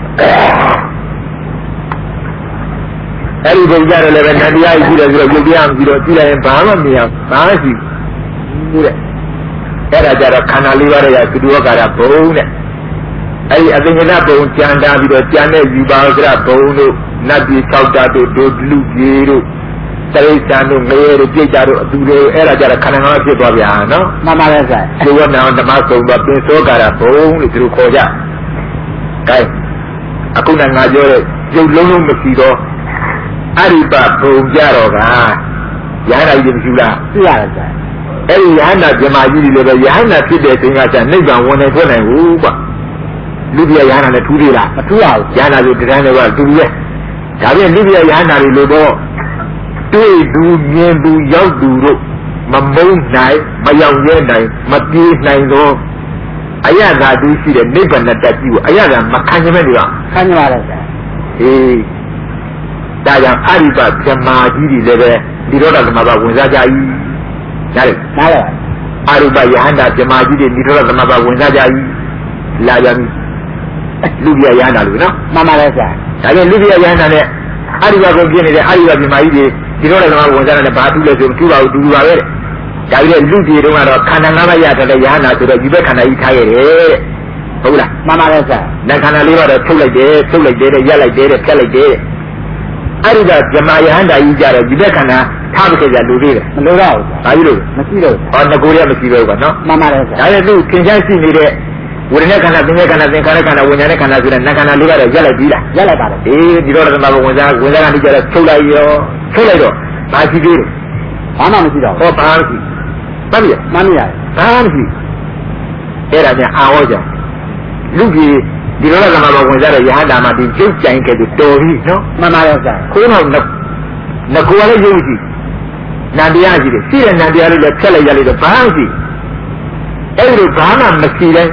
အဲ့ဒီပုံကြတယ်လည်းပဲနတရားကြီးရှိတယ်ဆိုတော့ယုတ်တရားမရှိတော့ကြည့်လိုက်ရင်ဘာမှမရဘာမှရှိဘူးတဲ့အဲ့ဒါကြတော့ခန္ဓာလေးပါးရဲ့သုတောကာရဘုံတဲ့အဲ့ဒီအသင်္ကနဘုံကြံတာပြီးတော့ကြံတဲ့ယူပါစရဘုံတို့နတ်ပြည်၆တာတို့ဒုလူကြီးတို့တရိစ္ဆာန်တို့ငရေတို့ပြိတ္တာတို့အတူတွေအဲ့ဒါကြတော့ခန္ဓာငါးဖြစ်သွားဗျာနော်မှန်ပါတယ်ဆရာဒီဝနာဓမ္မဆုံးတော့ပင်စောကာရဘုံလို့သူတို့ခေါ်ကြကဲအခုနငါပြောတဲ့ရုပ်လုံးလုံးမရှိတော့အရိပဘုံကြတော့ကယဟနာကြီးမရှိလားသိရတယ်ဆရာအဲ့ဒီယဟနာဇမကြီးတွေလည်းပဲယဟနာဖြစ်တဲ့ချိန်ကကျနိဗ္ဗာန်ဝင်နေထွက်နိုင်ဘူးကွာလူပြယဟနာနဲ့ထူးသေးလားမထူးပါဘူးယဟနာဆိုတရားတွေကတူတူပဲဒါပြန်လူပြယဟနာတွေလို့တော့တွေ့သူမြင်သူရောက်သူတို့မမုန်းနိုင်မရောက်ရဲနိုင်မပြေးနိုင်တော့အယသာတူရှိတဲ့နိဗ္ဗာန်တက်ကြီးကိုအယသာမခံနိုင်မဲ့တွေကခံနိုင်ပါလေဆရာအေးဒါကြောင့်အရိပဗြဟ္မာကြီးတွေလည်းပဲဒီတော့သမဘာဝင်စားကြ၏နားလေနားလေအရိပယဟန္တာဗြဟ္မာကြီးတွေဒီတော့သမဘာဝင်စားကြ၏လာကြပြီလူပြယဟန္တာလို့နော်မှန်ပါလေဆရာဒါကြောင့်လူပြယဟန္တာနဲ့အရိပကိုပြည့်နေတဲ့အရိပဗြဟ္မာကြီးတွေဒီတော့သမဘာဝင်စားတယ်ဘာတူလဲဆိုတူပါဘူးတူပါပဲဒါကြီးလေလူတွေတုန်းကတော့ခန္ဓာငါးပါးရတဲ့ယဟန္တာဆိုတော့ဒီဘက်ခန္ဓာကြီးထားခဲ့တယ်ဟုတ်လားမှန်ပါလေဆရာနခန္ဓာလေးပါတော့ထုတ်လိုက်တယ်ထုတ်လိုက်တယ်ရက်လိုက်တယ်ဖြတ်လိုက်တယ်အဲ့ဒီကဇမယဟန္တာကြီးကြတော့ဒီဘက်ခန္ဓာထားပခဲ့ကြလူသေးတယ်မလိုတော့ဘူးဘာကြီးလို့မရှိတော့ဟောငကိုရမရှိတော့ဘူးကွာနော်မှန်ပါတယ်ဆရာဒါလည်းသူသင်္ချမ်းရှိနေတဲ့ဝိရณะခန္ဓာသင်္ခါရခန္ဓာသင်္ခါရခန္ဓာဝိညာဉ်ခန္ဓာဆိုတဲ့နခန္ဓာလေးပါတော့ရက်လိုက်ပြီလားရက်လိုက်ပါတယ်အေးဒီတော့သမဘဝင်စားဝင်စားကနေကြတော့ထုတ်လိုက်ရောထုတ်လိုက်တော့ဘာရှိသေးလဲဘာမှမရှိတော့ဟောဘာမရှိမှန်ပြီမှန်ပြီဘာမရှိအဲ့ဒါပြန်အာဝေါ်ကြလူကြီးဒီလိုကမှမဝင်စားတဲ့ယဟန္တာမှာဒီကျုပ်ကြိုင်ခဲ့သူတော်ပြီနော်မှန်ပါရဲ့ဆရာခိုးတော့ငကိုလည်းယုံကြည်နန္တရားရှိတယ်ရှိတဲ့နန္တရားလေးလည်းဖြတ်လိုက်ရလိုက်တော့ဘာမှမရှိအဲ့ဒီဘာမှမရှိတဲ့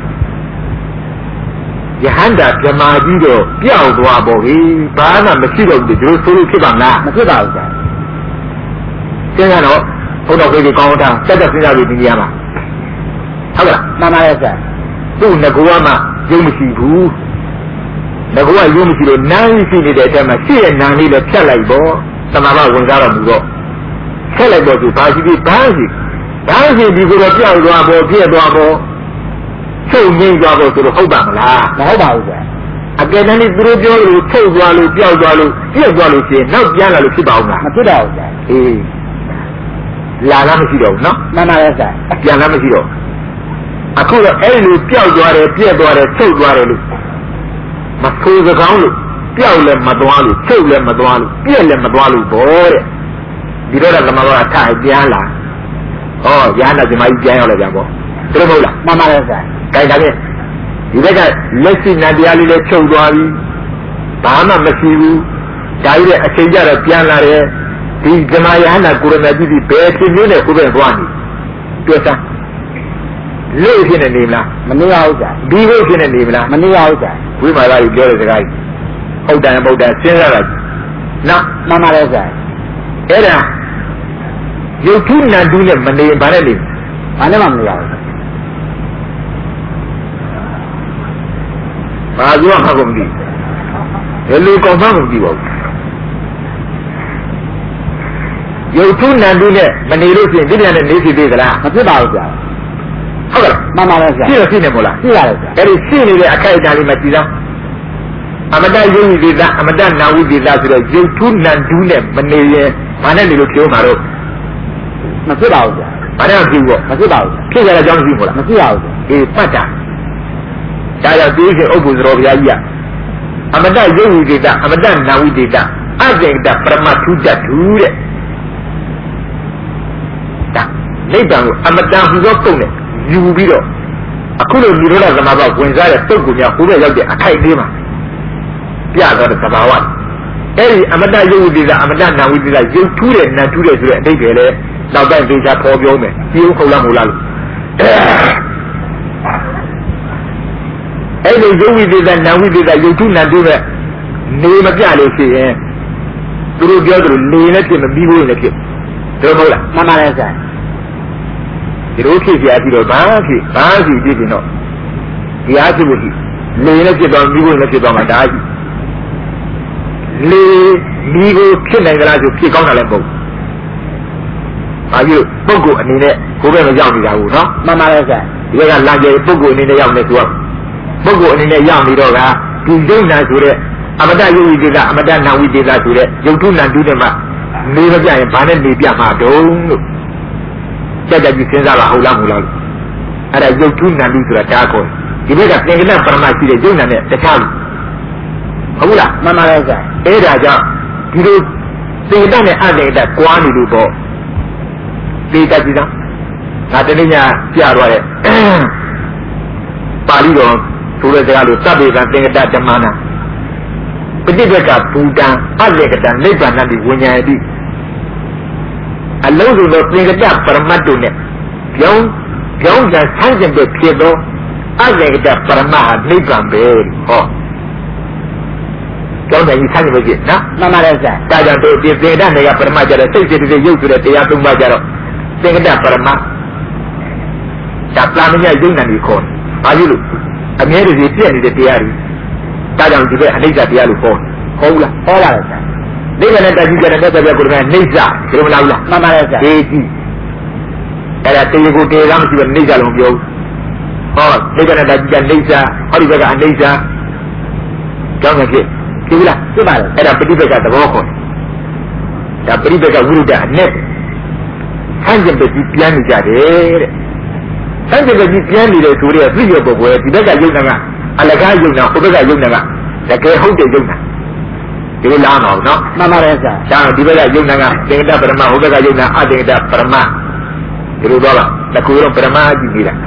ယဟန္တာဗြဟ္မာကြီးတော့ပျောက်သွားပေါ့လေဘာမှမရှိတော့ဘူးဒီလိုဆိုလို့ဖြစ်ပါမလားမဖြစ်ပါဘူးဆရာကျင်းကတော့ဘုန်းတော်ကြီးကောင်းတာတက်တက်စဉ်းစားပြီးဒီနေရာမှာဟုတ်လားမှန်ပါရဲ့ဆရာသူ့ငကိုကမှယုံမရှိဘူးငကိုကယုံမရှိလို့နားရှိနေတဲ့အထက်မှာရှိတဲ့နားလေးလည်းဖြတ်လိုက်ပေါ့သမဘာဝင်စားတော့ဘူးတော့ဖြတ်လိုက်တော့သူဘာရှိပြီးဘာရှိဘာရှိဒီကိုတော့ပြောက်သွားပေါ့ပြည့်သွားပေါ့ချုပ်ငိမ့်သွားပေါ့ဆိုတော့ဟုတ်ပါမလားမဟုတ်ပါဘူးဆရာအကယ်တမ်းသူတို့ပြောလို့ချုပ်သွားလို့ပြောက်သွားလို့ပြည့်သွားလို့ရှိရင်နောက်ပြန်လာလို့ဖြစ်ပါဦးလားမဖြစ်တော့ဘူးဆရာအေးလာလားမရှိတော့ဘူးနော်မှန်ပါရဲ့ဆရာပြန်လားမရှိတော့အခုတော့အဲ့လိုပျောက်သွားတယ်ပြည့်သွားတယ်ချုပ်သွားတယ်လို့မဆိုးစကောင်းလို့ပျောက်လည်းမသွားလို့ချုပ်လည်းမသွားလို့ပြည့်လည်းမသွားလို့ဘောတဲ့ဒီတော့ကမ္ဘာကထားပြန်လာဟောရဟန္တာဒီမကြီးပြန်ရောက်လာပြန်ပေါ့သူတို့မဟုတ်လားမှန်ပါလေဆရာဒါကြတဲ့ဒီဘက်ကလက်ရှိနတ်တရားလေးလည်းချုပ်သွားပြီဘာမှမရှိဘူးဒါကြီးတဲ့အချိန်ကျတော့ပြန်လာတယ်ဒီဇမယဟန္တာကိုရမကြီးဒီဘယ်အချိန်မျိုးနဲ့ကိုယ်ပဲသွားနေတွေ့စားလို့ဖြစ်နေနေမလားမနေရဘူးကြာဒီလိုဖြစ်နေနေမလားမနေရဘူးကြာဝိမာရကြီးပြောတဲ့စကားကြီးဟုတ်တယ်မဟုတ်တယ်စဉ်းစားတာနော်မှန်ပါလေကြာအဲ့ဒါယုတ်ထုနန္တုနဲ့မနေဘာနဲ့နေဘာနဲ့မှမနေရဘူးဘာပြောမှကုန်ပြီဘယ်လိုကောင်းမှမကြည့်ပါဘူးယုတ်ထုနန္တုနဲ့မနေလို့ရှိရင်ဒီပြန်နဲ့နေစီသေးသလားမဖြစ်ပါဘူးကြာဟုတ်ကဲ့မှန်ပါလားဆရာရှိရရှိနေမို့လားရှိရတယ်ဆရာအဲ့ဒီရှိနေတဲ့အခိုက်အတန့်လေးမှကြည်သားအမတယုတ်ဝိသေသအမတနာဝိသေသဆိုတော့ယုတ်ထုနန္တုနဲ့မနေရင်ဘာနဲ့နေလို့ပြောမှာတော့မဖြစ်ပါဘူးဆရာဘာနဲ့မဖြစ်ဘူးမဖြစ်ပါဘူးဖြစ်ကြတဲ့အကြောင်းမရှိဘူးလားမဖြစ်ပါဘူးအေးပတ်တာဒါကြောင့်ဒီရှင်ဥပ္ပုဇ္ဇရောဘုရားကြီးကအမတယုတ်ဝိသေသအမတနာဝိသေသအဇိန္ဒပရမထုတ္တထုတဲ့ဒါနိဗ္ဗာန်ကိုအမတဟူသောပုံနဲ့ယူပြီးတော့အခုလိုនិရောဓသမဘာဝင်စားတဲ့တုတ်ကိုများဟိုဘက်ရောက်တဲ့အခိုက်သေးမှာပြတော့တဲ့သဘာဝအဲ့ဒီအမတယုတ်ဝိသေသအမတနာဝိသေသယုတ်ထူးတဲ့နံထူးတဲ့ဆိုတဲ့အဓိပ္ပာယ်လဲနောက်တိုင်းဒေချာပေါ်ပြောမယ်ဒီဥခုံလားမဟုတ်လားလို့အဲ့ဒီယုတ်ဝိသေသနာဝိသေသယုတ်ထူးနံထူးတဲ့နေမပြလို့ရှိရင်သူတို့ပြောသလိုနေနဲ့ဖြစ်မပြီးဘူးလည်းဖြစ်တို့မဟုတ်လားမှန်ပါလေဆရာဒီလိုဖြစ်ကြပြီးတော့ဘာဖြစ်ဘာဖြစ်ဖြစ်နေတော့ဒီအားဖြစ်လို့ရှိနေနဲ့ဖြစ်တော့ပြီးဘူးလည်းဖြစ်တော့မှဒါကြီးလေမိကိုဖြစ်နိုင်ကြလားဆိုဖြစ်ကောင်းတာလည်းမဟုတ်ဘူး။ဘာဖြစ်ပုဂ္ဂိုလ်အနေနဲ့ကိုယ်ပဲမရောက်နေတာဘူးနော်။မှန်ပါလေဆရာ။ဒီကလာကြပုဂ္ဂိုလ်အနေနဲ့ရောက်နေသူကပုဂ္ဂိုလ်အနေနဲ့ရောက်နေတော့ကဒီယုံနာဆိုတဲ့အမတယုတ်ဝိသေသအမတနာဝိသေသဆိုတဲ့ယုတ်ထုနန္တုတဲ့မှာနေမပြရင်ဘာနဲ့နေပြမှာတုံးလို့ကြက်ကြက်ကြီးစဉ်းစားပါဟုတ်လားမဟုတ်လား။အဲ့ဒါယုတ်ထုနန္တုဆိုတာဒါကောဒီဘက်ကသင်္ကနပရမရှိတဲ့ယုံနာနဲ့တခြားဟုတ်လားမှန်ပါလေဆရာအဲ့ဒါကြောင့်ဒီလိုသေတတ်နဲ့အသေတတ်ကွာနေလို့ပေါ့သေတတ်ကြည့်သားဒါတနေ့ညပြသွားတဲ့ပါဠိတော်ဆိုတဲ့စကားလို့သဗ္ဗေကသင်္ကတဓမ္မနာပฏิပက္ခဘူတံအသေကတနိဗ္ဗာန်တိဝိညာယတိအလုံးစုံသောသင်္ကတပရမတ်တို့နဲ့ပြောင်းပြောင်းပြန်ဆန်းကျင်တဲ့ဖြစ်သောအသေကတပရမတ်ဟာနိဗ္ဗာန်ပဲဟောကျောင်းတိုင်းဆန်းနေလို့ရှိနော်မှန်ပါလေဆရာဒါကြောင့်တို့ဒီသေတ္တနေကပရမတ်ကြတဲ့စိတ်စိတ်တွေရုပ်ဆိုတဲ့တရားသုံးပါးကြတော့သင်္ကတပရမတ်ဒါပလာမညယုံနာနေခေါ်ဘာလို့လို့အမြဲတည်းပြည့်နေတဲ့တရားတွေဒါကြောင့်ဒီဘက်အနိစ္စတရားလို့ခေါ်ဟုတ်လားဟောပါလေဆရာနိဗ္ဗာန်နဲ့တတိကြတဲ့သက်ပြကိုယ်ကနိစ္စဒီလိုမလားဘူးလားမှန်ပါလေဆရာဒီကြည့်အဲ့ဒါတေကိုတေကမရှိဘူးနိစ္စလုံးပြောဟောနိဗ္ဗာန်နဲ့တတိကြနိစ္စဟောဒီဘက်ကအနိစ္စကျောင်းကဖြစ်ဒီလားပြပါလေအဲ့ဒါပฏิပက္ခသဘောခေါ်ဒါပฏิပက္ခဝိရုဒ္ဓအနဲ့ဆန်းကျင်ပတိပြန်နေကြတယ်တဲ့ဆန်းကျင်ပတိပြန်နေတယ်ဆိုတော့ပြည့်ရပုဂ္ဂိုလ်ဒီဘက်ကယုံနာကအလကားယုံနာဟိုဘက်ကယုံနာကတကယ်ဟုတ်တယ်ယုံနာဒီလိုလားမဟုတ်နော်မှန်ပါတယ်ဆရာဒါတော့ဒီဘက်ကယုံနာကသင်္ကတပရမဟိုဘက်ကယုံနာအသင်္ကတပရမဒီလိုတော့တကူတော့ပရမကြည့်နေတာ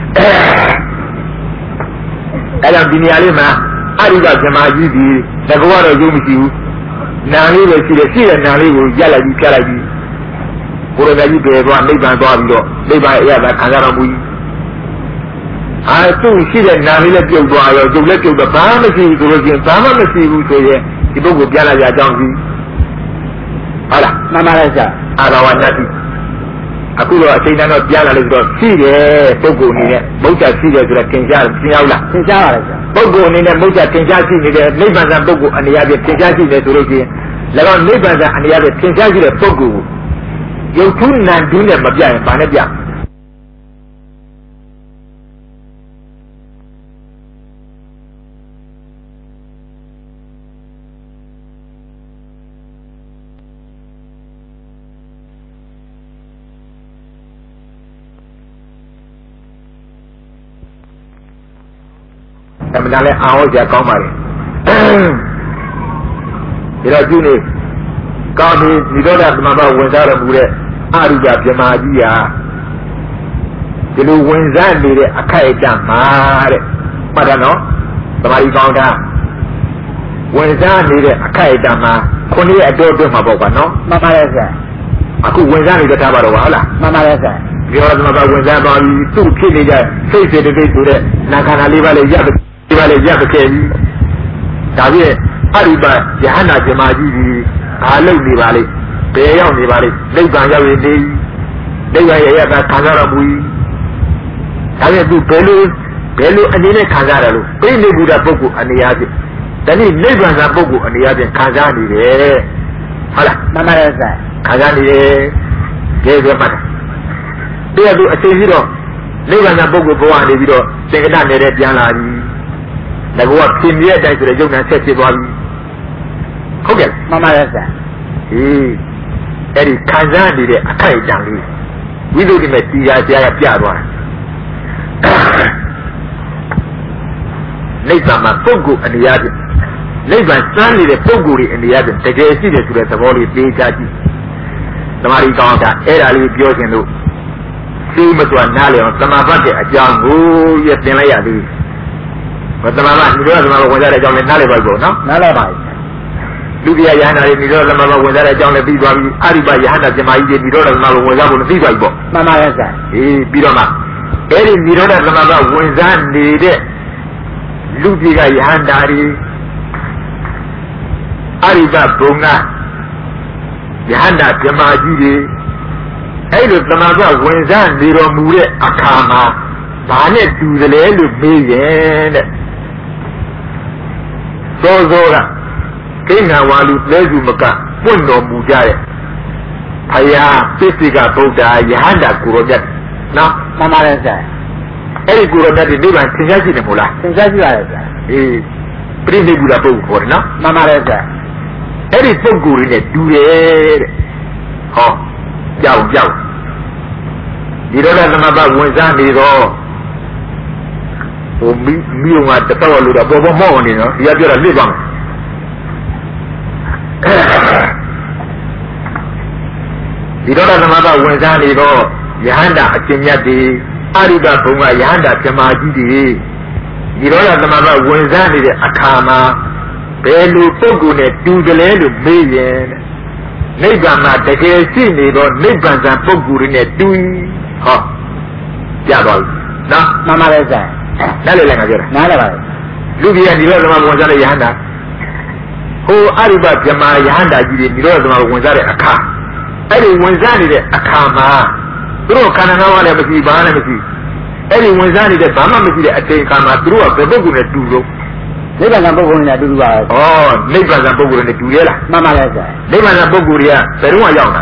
အဲ့ဒါဒီနေရာလေးမှာအရိကဇမာကြီးဒီတကောကတော့ယုံမရှိဘူးနာလေးပဲရှိတယ်ရှိတဲ့နာလေးကိုရက်လိုက်ပြီးဖြတ်လိုက်ပြီးဘုရားကြီးပြေသွားနိဗ္ဗာန်သွားပြီးတော့နိဗ္ဗာန်အရသာခံရတော်မူကြီးအာသူ့ရှိတဲ့နာလေးလည်းပြုတ်သွားရောကျုပ်လည်းပြုတ်တော့ဘာမှမရှိဘူးဆိုလို့ချင်းဘာမှမရှိဘူးဆိုရင်ဒီပုဂ္ဂိုလ်ပြန်လာကြအကြောင်းကြီးဟုတ်လားမှန်ပါလားဆရာအာရဝဏတိအခုတော့အချိန်တန်းတော့ပြန်လာလို့ဆိုတော့ရှိတယ်ပုဂ္ဂိုလ်အနေနဲ့မုတ်ချရှိတယ်ဆိုတော့သင်ကြားသင်ရောက်လားသင်ကြားပါလေဆရာပုဂ္ဂိုလ်အနေနဲ့မုတ်ချသင်ကြားရှိနေတဲ့နိဗ္ဗာန်ပုဂ္ဂိုလ်အနေအချင်းသင်ကြားရှိတယ်ဆိုလို့ချင်းလည်းတော့နိဗ္ဗာန်အနေအချင်းသင်ကြားရှိတဲ့ပုဂ္ဂိုလ်ကိုယုတ်ထုနံဒုနဲ့မပြရင်ဘာနဲ့ပြသမဏလည်းအာဟောကြကောင်းပါလေဒါတော့ကျူးနေကောင်းပြီနိရောဓသမဘာဝင်စားရမှုတဲ့အရိယပြမာကြီးဟာဒီလိုဝင်စားနေတဲ့အခိုက်အတန့်မှာတဲ့မှတ်တယ်နော်သမာဓိကောင်းတာဝင်စားနေတဲ့အခိုက်အတန့်မှာခုနှစ်ရက်အတွင်းမှာပေါ့ကွာနော်မှန်ပါတယ်ဆရာအခုဝင်စားနေတဲ့ထားပါတော့ဟုတ်လားမှန်ပါတယ်ဆရာဒီတော့သမဘာဝင်စားသွားပြီသူ့ဖြစ်နေကြစိတ်စေတသိက်ဆိုတဲ့နာခန္ဓာလေးပါးလေးရပ်ဒီပါလေရပ်ခဲ့ပြီဒါဖြင့်အရိပယဟနာဇမကြီးဒီဘာလုပ်နေပါလိမ့်ဘယ်ရောက်နေပါလိမ့်နိဗ္ဗာန်ရောက်ရင်နေနိဗ္ဗာန်ရဲ့ရတာခံစားရမှုဒါဖြင့်သူဘယ်လိုဘယ်လိုအနေနဲ့ခံစားရလို့ပြိဋိဘုရားပုဂ္ဂိုလ်အနေအချင်းဒါနည်းနိဗ္ဗာန်သာပုဂ္ဂိုလ်အနေအချင်းခံစားနေတယ်ဟုတ်လားမှန်ပါတယ်ဆရာခံစားနေတယ်ဒီလိုမှတ်တယ်သူအချိန်ကြီးတော့နိဗ္ဗာန်သာပုဂ္ဂိုလ်ဘဝနေပြီးတော့သင်္ကတနေတဲ့ပြန်လာပြီငါကပြင်ပြတဲ့အတိုင်းဆိုတဲ့ယုံနာဆက်ဖြစ်သွားပြီဟုတ်ကဲ့မှန်ပါတယ်ဆရာဟေးအဲ့ဒီခံစားနေတဲ့အခိုက်အတန့်လေးဝိသုဒ္ဓိမဲ့တရားတရားကပြသွားတယ်နိဗ္ဗာန်မှာပုဂ္ဂိုလ်အနေအချင်းနိဗ္ဗာန်စမ်းနေတဲ့ပုဂ္ဂိုလ်တွေအနေအချင်းတကယ်ရှိတယ်ဆိုတဲ့သဘောလေးသိချကြည့်သမာဓိကောင်းတာအဲ့ဒါလေးပြောခြင်းလို့သိမစွာနားလည်အောင်သမာပတ်တဲ့အကြောင်းကိုရသင်လိုက်ရသည်ဘယ်သမာပတ်ဒီလိုသမာပတ်ဝင်ကြတဲ့အကြောင်းလည်းနားလည်ပါ့ကောနော်နားလည်ပါပြီလူပြယဟနာတွေဒီလိုသမာပတ်ဝင်ကြတဲ့အကြောင်းလည်းပြီးသွားပြီအရိပယဟနာဇမကြီးတွေဒီလိုသမာပတ်ဝင်ကြဖို့လည်းပြီးသွားပြီပေါ့မှန်ပါရဲ့ဆရာအေးပြီးတော့မှအဲ့ဒီနိရောဓသမာပတ်ဝင်စားနေတဲ့လူပြကယဟနာတွေအရိပဘုံကယဟနာဇမကြီးတွေအဲ့လိုသမာဓိဝင်စားနေတော်မူတဲ့အခါမှာဘာနဲ့တူတယ်လဲလို့မေးရင်တဲ့သောသောကကိဏဝါလူလဲစုမကပွင့်တော်မူကြတဲ့ဘုရားပိစိကဗုဒ္ဓယဟန္တာကိုရောမြတ်နော်မှန်ပါတယ်ဆရာအဲ့ဒီကိုရောမြတ်ဒီနိဗ္ဗာန်သင်ရှားရှိတယ်မို့လားသင်ရှားရှိပါတယ်ဆရာအေးပြိဋိဘုရားပုဂ္ဂိုလ်ခေါ်တယ်နော်မှန်ပါတယ်ဆရာအဲ့ဒီပုဂ္ဂိုလ်တွေနဲ့တူတယ်တဲ့ဟောကြောက်ကြောက်ဒီတော့လည်းသမဘဝင်စားနေတော့ဟိုမိမိုံကတတော်လို့တော့ပေါ်ပေါ်မော့နေနော်ဒီကပြောတာလစ်ပါမယ်ဒီတော့လည်းသမဘဝင်စားနေတော့ယဟန္တာအရှင်မြတ်ဒီအရိဒဘုံကယဟန္တာပြမကြီးဒီဒီတော့လည်းသမဘဝင်စားနေတဲ့အခါမှာဘယ်လိုပုဂ္ဂိုလ်နဲ့တူတယ်လဲလို့မေးရင်နိဗ္ဗာန်မှာတကယ်ရှိနေတော့နိဗ္ဗာန်ဆံပုဂ္ဂိုလ်တွေနဲ့တူဟောကြသွားပြီနော်မှန်ပါတယ်ဆရာနားလည်လိုက်ငါပြောတာနားလည်ပါတယ်လူကြီးကဒီလိုသမဝင်စားတဲ့ယဟန္တာဟိုအရိပဗြဟ္မာယဟန္တာကြီးတွေဒီလိုသမဝင်စားတဲ့အခါအဲ့ဒီဝင်စားနေတဲ့အခါမှာသူတို့ခန္ဓာနာဝလည်းမရှိဘာလည်းမရှိအဲ့ဒီဝင်စားနေတဲ့ဘာမှမရှိတဲ့အချိန်အခါမှာသူတို့ကဘယ်ပုဂ္ဂိုလ်နဲ့တူလို့နိဗ္ဗာန်ပုဂ္ဂိုလ်နဲ့တူတူပါပဲဩနိဗ္ဗာန်ပုဂ္ဂိုလ်နဲ့တူရဲလားမှန်ပါတယ်ဆရာနိဗ္ဗာန်ပုဂ္ဂိုလ်တွေကဘယ်တော့ရောက်တာ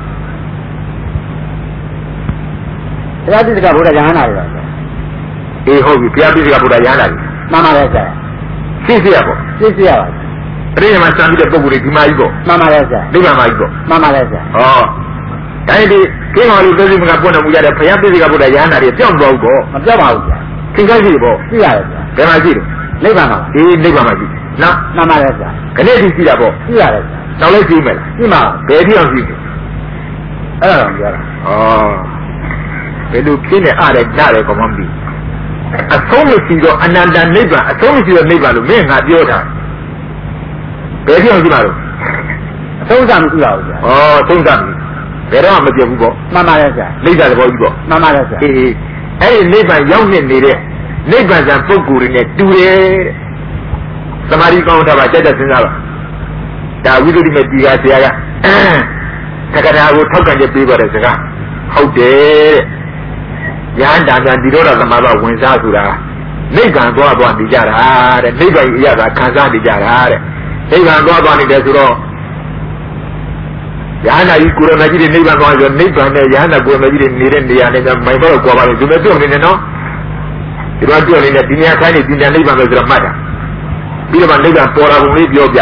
ဘုရားတိစကဘုရားယဟန္တာတွေပါအေးဟုတ်ပြီဘုရားတိစကဘုရားယဟန္တာတွေမှန်ပါတယ်ဆရာသိစေရပေါ့သိစေရပါပရိယမစံပြီးတဲ့ပုဂ္ဂိုလ်တွေဒီမှာကြီးပေါ့မှန်ပါတယ်ဆရာနိဗ္ဗာန်မှာကြီးပေါ့မှန်ပါတယ်ဆရာဟောဒါဒီကိန်းတော်လူသိစိမကပွင့်တော်မူရတဲ့ဘုရားတိစကဘုရားယဟန္တာတွေပြောင်းသွားဘူးပေါ့မပြောင်းပါဘူးဆရာသင်္ကန်းရှိပေါ့ရှိရတယ်ဆရာဘယ်မှာရှိတယ်နိဗ္ဗာန်မှာအေးနိဗ္ဗာန်မှာရှိနော်မှန်ပါတယ်ဆရာခဏတည်းရှိတာပေါ့ရှိရတယ်ဆရာနောက်လိုက်ရှိမယ်လားရှိမှာဘယ်တိအောင်ရှိတယ်အဲ့ဒါတော့ပြောတာဩဘယ်လိုဖြစ်နေအားရကြတယ်ကောမမီအဆုံးမရှိတော့အနန္တနိဗ္ဗာန်အဆုံးမရှိတော့နိဗ္ဗာန်လို့မင်းငါပြောတာဘယ်တိအောင်ရှိမှာလို့အဆုံးစားမရှိပါဘူးဆရာဩသုံးစားပြီဘယ်တော့မှမပြောဘူးပေါ့မှန်ပါတယ်ဆရာနိဗ္ဗာန်သဘောကြီးပေါ့မှန်ပါတယ်ဆရာအေးအဲ့ဒီနိဗ္ဗာန်ရောက်နေနေတဲ့နိဗ္ဗာန်ဆံပုဂ္ဂိုလ်တွေနဲ့တူတယ်သမာဓိကောင်းတာပါကြက်ကြက်စဉ်းစားပါဒါဝိသုဒ္ဓိမေဒီဃာဆရာကသက္ကရာကိုထောက်ကန်ချက်ပေးပါတဲ့စကားဟုတ်တယ်ယဟန္တာများဒီတော့သမာဘဝင်စားဆိုတာနိဗ္ဗာန်သွားသွားနေကြတာတဲ့နိဗ္ဗာန်အရာကခံစားနေကြတာတဲ့နိဗ္ဗာန်သွားသွားနေတယ်ဆိုတော့ယဟန္တာကြီးကိုရမကြီးတွေနိဗ္ဗာန်သွားဆိုနိဗ္ဗာန်နဲ့ယဟန္တာကိုရမကြီးတွေနေတဲ့နေရာနဲ့မိုင်တော့ကွာပါလေဒီမဲ့ပြုတ်နေတယ်နော်ဒီတော့ပြုတ်နေတဲ့ဒီနေရာခိုင်းနေဒီနေရာနိဗ္ဗာန်ပဲဆိုတော့မှတ်တာပြီးတော့နိဗ္ဗာန်ပေါ်လာပုံလေးပြောပြ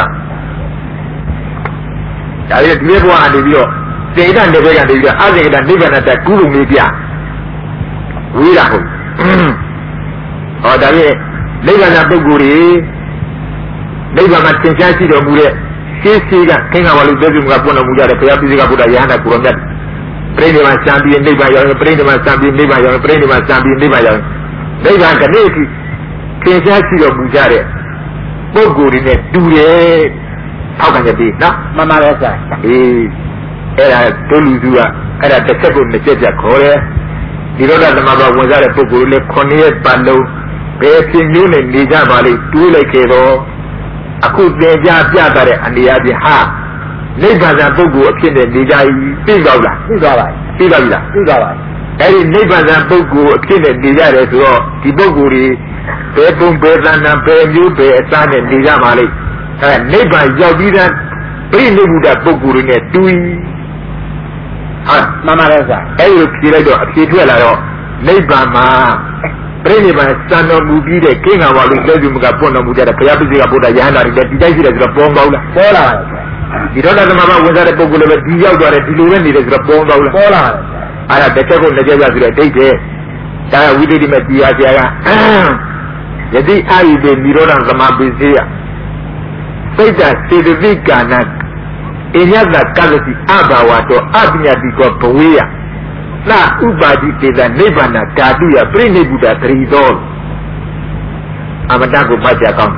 ဒါပေမဲ့ဒီဘဝအနေပြီးတော့စေတနေဘက်ကနေပြီးတော့အစေတနိဗ္ဗာန်တက်ကူးပုံလေးပြဝေးတာဟုတ်ဟောဒါပေမဲ့နိဗ္ဗာန်ပုဂ္ဂိုလ်တွေနိဗ္ဗာန်မှာသင်္ချာရှိတော်မူတဲ့ရှင်းရှင်းကခင်ဗျာဘာလို့ပြောကြမှာပွင့်တော်မူကြတယ်ဘုရားပြည့်စကဗုဒ္ဓယဟန္တာကိုရောမြတ်ပြိဋိဘံစံပြီးနိဗ္ဗာန်ရောက်ပြိဋိဘံစံပြီးနိဗ္ဗာန်ရောက်ပြိဋိဘံစံပြီးနိဗ္ဗာန်ရောက်နိဗ္ဗာန်ကနေ့ထိသင်ရှားရှိတော်မူကြတဲ့ပုဂ္ဂိုလ်တွေနဲ့တူတယ်ထောက်ခံချက်ပြီးနော်မှန်ပါလေဆရာအေးအဲ့ဒါဒုလူစုကအဲ့ဒါတစ်ချက်ကိုနှစ်ချက်ပြခေါ်တယ်ဒီတော့ဓမ္မဘာဝင်စားတဲ့ပုဂ္ဂိုလ်တွေခုနှစ်ရက်ပတ်လုံးဘယ်ဖြစ်မျိုးနဲ့နေကြပါလိမ့်တွေးလိုက်ခဲ့တော့အခုသင်ကြားပြတာတဲ့အနေအချင်းဟာနိဗ္ဗာန်ပုဂ္ဂိုလ်အဖြစ်နဲ့နေကြပြီသိတော့လားသိသွားပါပြီသိပါပြီလားသိသွားပါပြီအဲ့ဒီနိဗ္ဗာန်ပုဂ္ဂိုလ်အဖြစ်နဲ့နေကြတယ်ဆိုတော့ဒီပုဂ္ဂိုလ်တွေဘယ်ပုံဘယ်သဏ္ဍာန်ဘယ်မျိုးဘယ်အစားနဲ့နေကြပါလိမ့်အဲနိဗ္ဗာန်ရောက်ပြီးတဲ့ပြိဋိဘုဒ္ဓပုဂ္ဂိုလ်တွေနဲ့တူyiဟာမှန်ပါလေဆရာအဲ့ဒီဖြေလိုက်တော့အဖြေထွက်လာတော့နိဗ္ဗာန်မှာပြိဋိဘံစံတော်မူပြီးတဲ့ကိင္ဃဝါလူလက်စုမကပွင့်တော်မူကြတဲ့ဘုရားပြည့်စကဗုဒ္ဓယဟန္တာတွေဒီတိုက်ရှိတယ်ဆိုတော့ပေါ်ကောင်းလားပေါ်လာပါဒီတော့ဓမ္မဘာဝင်စားတဲ့ပုဂ္ဂိုလ်လည်းဒီရောက်သွားတယ်ဒီလိုပဲနေတယ်ဆိုတော့ပေါ်ကောင်းလားပေါ်လာပါအဲ့ဒါတစ်ချက်ကိုနှစ်ချက်ပြဆိုတဲ့အတိတ်တဲ့ဒါဝိသေတိမဲ့တရားဆရာကယတိအာယိတေနိရောဓသမပိစေယစိတ်တစေတသိကာနအညတကလတိအဘာဝတောအပညာတိကောဘဝေယသဥပါတိတေတနိဗ္ဗာန်ဓာတုယပြိဋိဘုဒ္ဓသရီသောအမတကိုမှတ်ကြကောင်း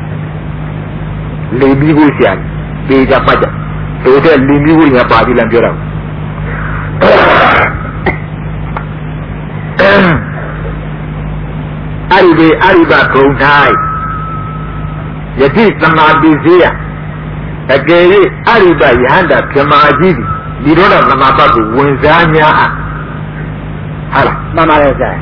လေပြီးကိုရှာပေကြမှတ်ကြတို့တဲ့လေပြီးကိုညာပါပြီလားပြောတော့အရိဘေအရိဘဂုံတိုင်းယတိသမာပိစေယအကယ်၍အရိဘယဟန္တာဗြဟ္မာကြီးသည်ဒီတော့ဓမ္မပတ်ကိုဝင်စား냐ဟာလားမှန်ပါလေဆရာ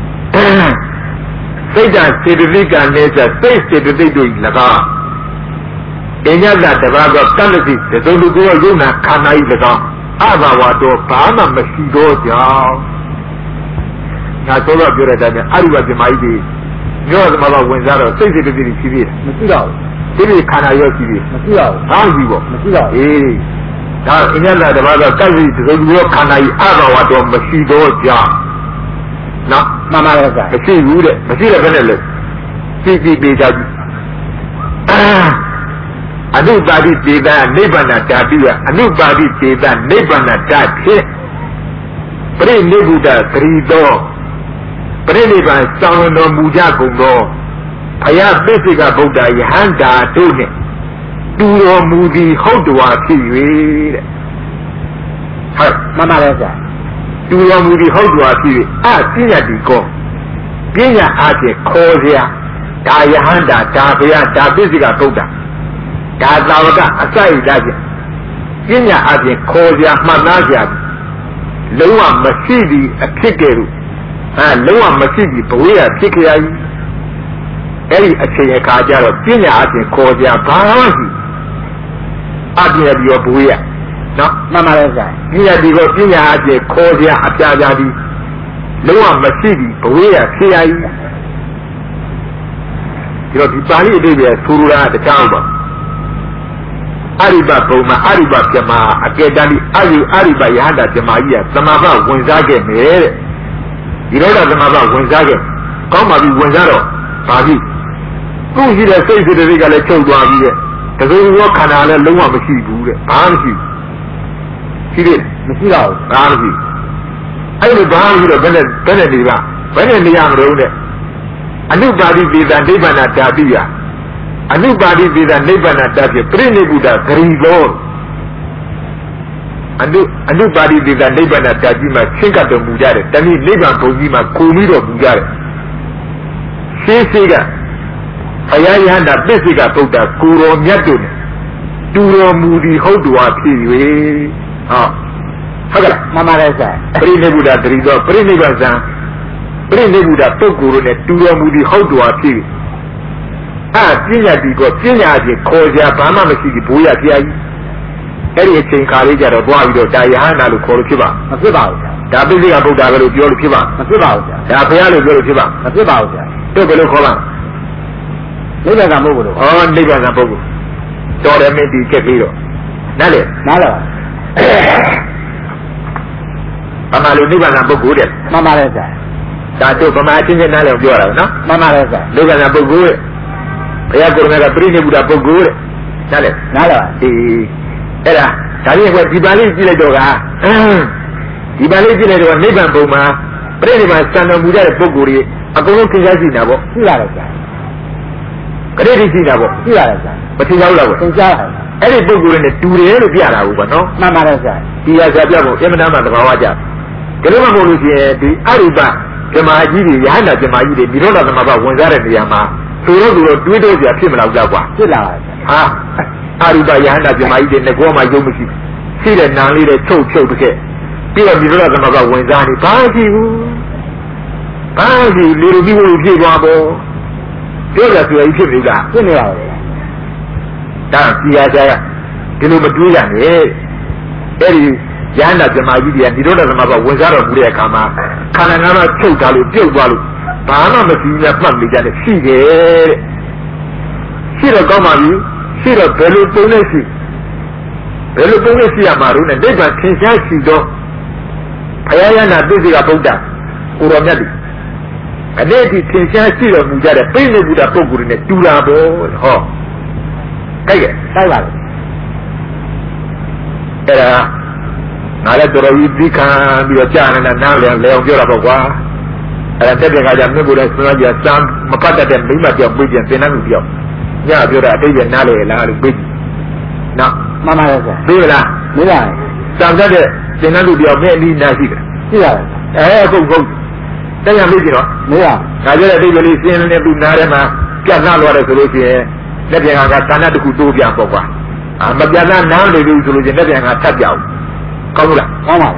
စိတ်ဓာတ်စေတသိက်ကနေဆိုစိတ်စေတသိက်တို့၎င်းအညတတဘာကကမ္မစီသုံးလူကိုယုံနာခန္ဓာဤ၎င်းအဘာဝတော်ဘာမှမရှိတော့ကြောင်းငါသောတော့ပြောတဲ့အတိုင်းအရိဘဗြဟ္မာကြီးဒီမြို့သမဘာဝင်စားတော့စိတ်စေတသိက်ရှိသေးတယ်မရှိတော့ဘူးဒီခန္ဓာရောရှိသေးမရှိတော့ဘူးဟာရှိပေါ့မရှိတော့အေးဒါအညတတဘာကကမ္မစီသုံးလူကိုခန္ဓာဤအဘာဝတော်မရှိတော့ကြောင်းနော်မှန်ပါလေဆရာမရှိဘူးတဲ့မရှိတဲ့ဘယ်နဲ့လဲသိသိပေးကြပြီအနုပါတိတေတနိဗ္ဗာန်ဓာတုယအနုပါတိတေတနိဗ္ဗာန်ဓာဖြင့်ပရိနိဗ္ဗုဒ္ဓသရီသောပရိနိဗ္ဗာန်စောင့်တော်မူကြကုန်သောဘုရားပိစိကဗုဒ္ဓယဟန္တာတို့နှင့်တူတော်မူသည်ဟုတ်တော်ဖြစ်၍တဲ့ဟုတ်မှန်ပါလေဆရာတူတော်မူသည်ဟုတ်တော်ဖြစ်၍အပညာတိကောပညာအားဖြင့်ခေါ်เสียဒါယဟန္တာဒါဘုရားဒါပိစိကဗုဒ္ဓဒါသာဝကအစိုက်ဒါဖြင့်ပညာအားဖြင့်ခေါ်เสียမှတ်သားเสียလုံးဝမရှိသည်အဖြစ်ကဲ့သို့အဲလုံးဝမရှိသည်ဘဝရဖြစ်ကြရည်အဲ့ဒီအချိန်အခါကျတော့ပညာအားဖြင့်ခေါ်เสียဘာမှမရှိအပြည့်ပြီးတော့ဘဝရနော်မှန်ပါလေဆရာပညာဒီကိုပညာအားဖြင့်ခေါ်เสียအပြားပြားသည်လုံးဝမရှိသည်ဘဝရဖြစ်ရည်ဒီတော့ဒီပါဠိအဓိပ္ပာယ်ဆိုလိုတာတခြားပါအရိဘဘုံမှာအရိဘပြမအကယ်တည်းအရိအရိဘယဟန္တာပြမကြီးကသမဘဝင်စားခဲ့မယ်တဲ့ဒီတော့သမဘဝင်စားခဲ့ကောင်းပါပြီဝင်စားတော့ပါပြီသူ့ရှိတဲ့စိတ်စိတ်တွေကလည်းချုပ်သွားပြီတဲ့တကယ်ရောခန္ဓာလည်းလုံးဝမရှိဘူးတဲ့ဘာမှမရှိဘူးရှိတယ်မရှိတော့ဘူးဘာမှမရှိအဲ့လိုဘာမှမရှိတော့ဘယ်နဲ့ဘယ်နဲ့နေပါဘယ်နဲ့နေရမလို့တဲ့အနုပါတိတေတနိဗ္ဗာန်ဓာတုယအနုပါတိတေတနိဗ္ဗာန်ဓာဖြင့်ပြိဋိဘုဒ္ဓဂရီသောအနုအနုပါတိတေတနိဗ္ဗာန်ဓာကြီးမှာရှင်းကပ်တော်မူကြတယ်တနည်းနိဗ္ဗာန်ဘုံကြီးမှာကိုပြီးတော်မူကြတယ်ရှင်းရှင်းကဘုရားယဟန္တာပစ္စိကဗုဒ္ဓကိုတော်မြတ်တို့နဲ့တူတော်မူသည်ဟုတ်တော်ဖြစ်၍ဟောဟုတ်ကဲ့မှန်ပါလေဆရာပြိဋိဘုဒ္ဓဂရီသောပြိဋိဘဇံပြိဋိဘုဒ္ဓပုဂ္ဂိုလ်နဲ့တူတော်မူသည်ဟုတ်တော်ဖြစ်အာပညာဒီကပညာချင်းခေါ်ကြဘာမှမရှိဘူးဘိုးရဖျားကြီးအဲ့ဒီအချိန်ခါလေးကြတော့သွားပြီးတော့ဒါယဟန္တာလို့ခေါ်လို့ဖြစ်ပါမဖြစ်ပါဘူးဒါပိစိကဗုဒ္ဓပဲလို့ပြောလို့ဖြစ်ပါမဖြစ်ပါဘူးဒါဘုရားလို့ပြောလို့ဖြစ်ပါမဖြစ်ပါဘူးတို့ဘယ်လိုခေါ်ပါနိဗ္ဗာန်ကပုဂ္ဂိုလ်ဩနိဗ္ဗာန်ကပုဂ္ဂိုလ်တော်တယ်မင်းဒီချက်ပြီးတော့နားလေနားလေပါဘာလို့နိဗ္ဗာန်ကပုဂ္ဂိုလ်တဲ့မှန်ပါလေဆရာဒါတို့ဗမာချင်းချင်းနားလေပြောတာနော်မှန်ပါလေဆရာနိဗ္ဗာန်ကပုဂ္ဂိုလ်တဲ့ဘုရားကိုယ်တော်ကပြိဋိဘုဒ္ဓပုဂ္ဂိုလ်တဲ့နားလေနားလေအေးအဲ့ဒါဒါကြီးကဒီပါဠိကြည့်လိုက်တော့ကဒီပါဠိကြည့်လိုက်တော့နိဗ္ဗာန်ဘုံမှာပြိဋိဘံစံတော်မူတဲ့ပုဂ္ဂိုလ်တွေအကုန်လုံးသင်ကြားရှိနေတာပေါ့ရှိရတယ်ဗျာကတိတိရှိတာပေါ့ရှိရတယ်ဗျာမသင်ကြားဘူးလားပေါ့သင်ကြားတယ်အဲ့ဒီပုဂ္ဂိုလ်တွေနဲ့တူတယ်လို့ပြတာဘူးပေါ့နော်မှန်ပါတယ်ဗျာဒီဟာဆရာပြဖို့အင်မတန်မှသဘာဝကျဒါလို့မဟုတ်လို့ရှိရင်ဒီအရိပဇမာကြီးတွေရဟန္တာဇမာကြီးတွေမိရောဓသမဘာဝင်စားတဲ့နေရာမှာသူတို့သူတို့တွေးတော့ကြဖြစ်မလားကြကွာဖြစ်လာပါဟာအရိပယဟန္တာဇမာကြီးတွေနဲ့ကိုယ်မှယုံမရှိရှိတဲ့နာလေးတွေချုပ်ချုပ်တစ်ခဲ့ပြီးတော့မိရောဓသမဘာဝင်စားနေဘာကြည့်ဘူးဘာကြည့်လူလူပြီးလို့ဖြစ်သွားပေါ့ပြောကြဆိုရင်ဖြစ်ပြီလားဖြစ်နေပါဘူးဒါကြည်ရကြဒီလိုမတွေးရနဲ့အဲ့ဒီရဟန္တာဇမာကြီးတွေကဒီလိုတဲ့ဇမာကဝင်စားတော်မူတဲ့အခါမှာခန္ဓာငါးပါးချုပ်သွားလို့ပြုတ်သွားလို့ဘာမှမကြည့်ရမှတ်မိကြတယ်ရှိတယ်တဲ့ရှိတော့ကောင်းပါပြီရှိတော့ဘယ်လိုပုံနဲ့ရှိဘယ်လိုပုံနဲ့ရှိရမှာလို့နဲ့နိဗ္ဗာန်သင်ရှားရှိတော့ဘုရားရဟန္တာသိစိကဗုဒ္ဓကိုရောမြတ်ဒီအဲ့ဒီသင်ရှားရှိတော်မူကြတဲ့ပိဋိဘုရားပုဂ္ဂိုလ်တွေနဲ့တူတာပေါ့ဟောကြိုက်ရဲ့ကြိုက်ပါလေအဲ့ဒါငါလည်းတော်တော်ကြီးပြီးခံပြီးတော့ကြားနေတာနားလည်လဲအောင်ပြောတာပေါ့ကွာအဲ့ဒါတက်တဲ့ခါကျမြတ်ဘုရားဆွမ်းကြစမ်းမပတ်တတ်တဲ့မိမပြောက်ပြေးပြန်သင်တန်းလူပြောက်ညပြောတာအတိတ်ကနားလည်လားလို့ပြေးနော်မှန်ပါရဲ့ဆရာပြေးလားပြေးပါစမ်းတတ်တဲ့သင်တန်းလူပြောက်မဲ့အနည်းနာရှိတယ်ရှိပါတယ်အဲဟုတ်ဟုတ်တက်ရမေးကြည့်တော့မရငါပြောတဲ့အတိတ်ကလေးစင်းနေပြီးနားထဲမှာပြတ်နှသွားတယ်ဆိုလို့ရှိရင်လက်ပြန်ကသာဏတစ်ခုတိုးပြန်ပေါ့ကွာအာမပြတ်နှနားနေလို့ဆိုလို့ရှိရင်လက်ပြန်ကထပ်ပြောက်ကောင်းလားကောင်းပါဘူး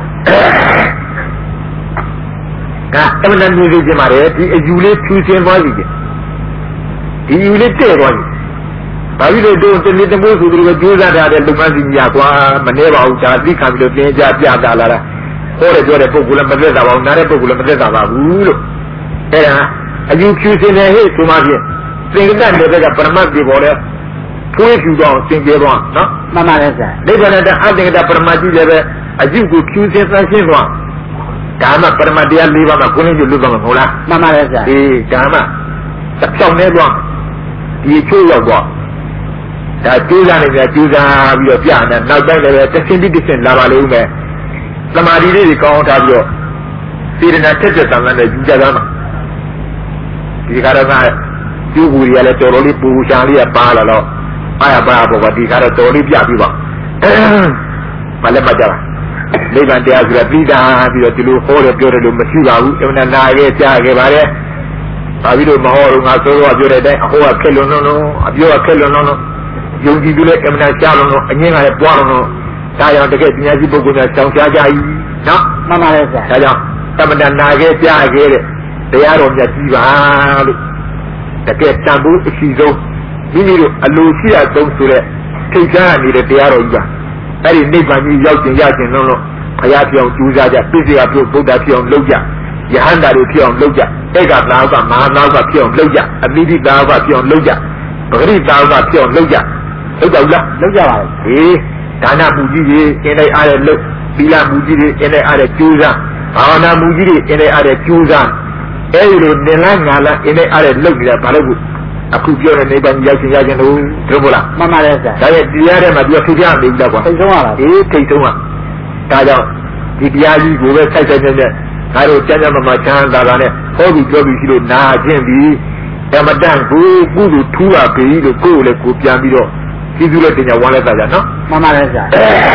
ကအမှန်တန်ကြီးကြည့်ပါလေဒီအယူလေးဖြူစင်သွားပြီဒီအယူလေးတဲ့သွားပြီဘာဖြစ်လို့တို့တနေ့တမိုးဆိုသူတို့ကြိုးစားတာတဲ့လုပ်ငန်းစီညာကွာမနေပါဘူးဒါသိခံပြီးတော့သင်ကြပြတာလာတာဟောတယ်ပြောတဲ့ပုဂ္ဂိုလ်လည်းမသက်သာပါဘူးနားတဲ့ပုဂ္ဂိုလ်လည်းမသက်သာပါဘူးလို့အဲ့ဒါအယူဖြူစင်တယ်ဟဲ့ဆိုမှဖြင့်သင်္ကတနယ်ဘက်ကပရမတ်ပြေပေါ်တဲ့ဖွေးဖြူတော့သင်ကျေသွားနော်မှန်ပါတယ်ဆရာနိဗ္ဗာန်တဲ့အသင်္ကတပရမတ်ကြီးလည်းပဲအယူကိုဖြူစင်သန့်ရှင်းသွားဒါမှပရမတ်တရား၄ပါးမှာကိုယ်လေးကျလွတ်သွားမှာမဟုတ်လားမှန်ပါတယ်ဆရာအေးဒါမှတစ်ဖြောင်းနေသွားဒီချိုးရောက်သွားဒါကျိုးစားနေကြကျိုးစားပြီးတော့ပြနေနောက်ပိုင်းလည်းပဲတစ်ဆင့်တစ်ဆင့်လာပါလိမ့်မယ်သမာဓိလေးတွေကောင်းထားပြီးတော့စေတနာတက်တက်တန်တန်နဲ့ယူကြသားမှာဒီကတော့ကကျိုးကူတွေကလည်းတော်တော်လေးပူရှာလေးကပါလာတော့အားရပါဘောကဒီကတော့တော်လေးပြပြီးပါမလည်းမကြပါနိဗ္ဗာန်တရားဆိုတာပြီးတာပြီးတော့ဒီလိုဟောတယ်ပြောတယ်လို့မရှိပါဘူးအမှန်နာခဲ့ကြားခဲ့ပါတယ်ဘာဖြစ်လို့မဟောလို့ငါဆိုတော့ပြောတဲ့အတိုင်းအဟောကခက်လွန်းလွန်းလို့အပြောကခက်လွန်းလွန်းလို့ယုံကြည်သူလည်းအမှန်ရှားလွန်းလို့အငင်းကလည်းပွားလွန်းလို့ဒါကြောင့်တကယ်ပညာရှိပုဂ္ဂိုလ်များကြောင်ရှားကြ၏နော်မှန်ပါရဲ့ဆရာဒါကြောင့်အမှန်နာခဲ့ကြားခဲ့တဲ့တရားတော်မြတ်ကြီးပါလို့တကယ်တန်ဖိုးအရှိဆုံးမိမိတို့အလိုရှိရဆုံးဆိုတဲ့ထိတ်ရှားနေတဲ့တရားတော်ကြီးပါအဲ့ဒီနိဗ္ဗာန်ကြီးရောက်ကျင်ရကျင်လုံးလို့ဘုရားပြောင်းကြိုးစားကြပြည့်စုံပြုဗုဒ္ဓပြောင်းလုပ်ကြယဟန္တာတွေပြောင်းလုပ်ကြဧကသာဝကမဟာသာဝကပြောင်းလုပ်ကြအမိတိသာဝကပြောင်းလုပ်ကြပဂရိသာဝကပြောင်းလုပ်ကြလုပ်ကြဘူးလားလုပ်ကြပါဘူးဟေးဒါနမှုကြီးတွေအင်းလိုက်အားတဲ့လုပ်သီလမှုကြီးတွေအင်းလိုက်အားတဲ့ကြိုးစားဘာဝနာမှုကြီးတွေအင်းလိုက်အားတဲ့ကြိုးစားအဲ့ဒီလိုနင်လားငါလားအင်းလိုက်အားတဲ့လုပ်နေတာဘာလို့ဘူးအခုပြောတဲ့နိဗ္ဗာန်ရောက်ရှင်ရခြင်းလို့ပြောမလားမှန်ပါတယ်ဆရာဒါရဲ့တရားထဲမှာသူကထိပြနေပြီလားကွာထိတ်ဆုံးရလားအေးထိတ်ဆုံးอ่ะဒါကြောင့်ဒီတရားကြီးကိုပဲစိုက်စိုက်နေနဲ့ငါတို့ကျမ်းကျမ်းမှာချမ်းသာတာနဲ့ဟောပြီးပြောပြီးရှိလို့နာခြင်းပြီးအမတန်ကိုကုသိုလ်ထူးပါပြီလို့ကိုယ်လည်းကိုပြန်ပြီးတော့ကျေးဇူးလည်းတင်ကြဝမ်းလည်းသာကြနော်မှန်ပါတယ်ဆရာ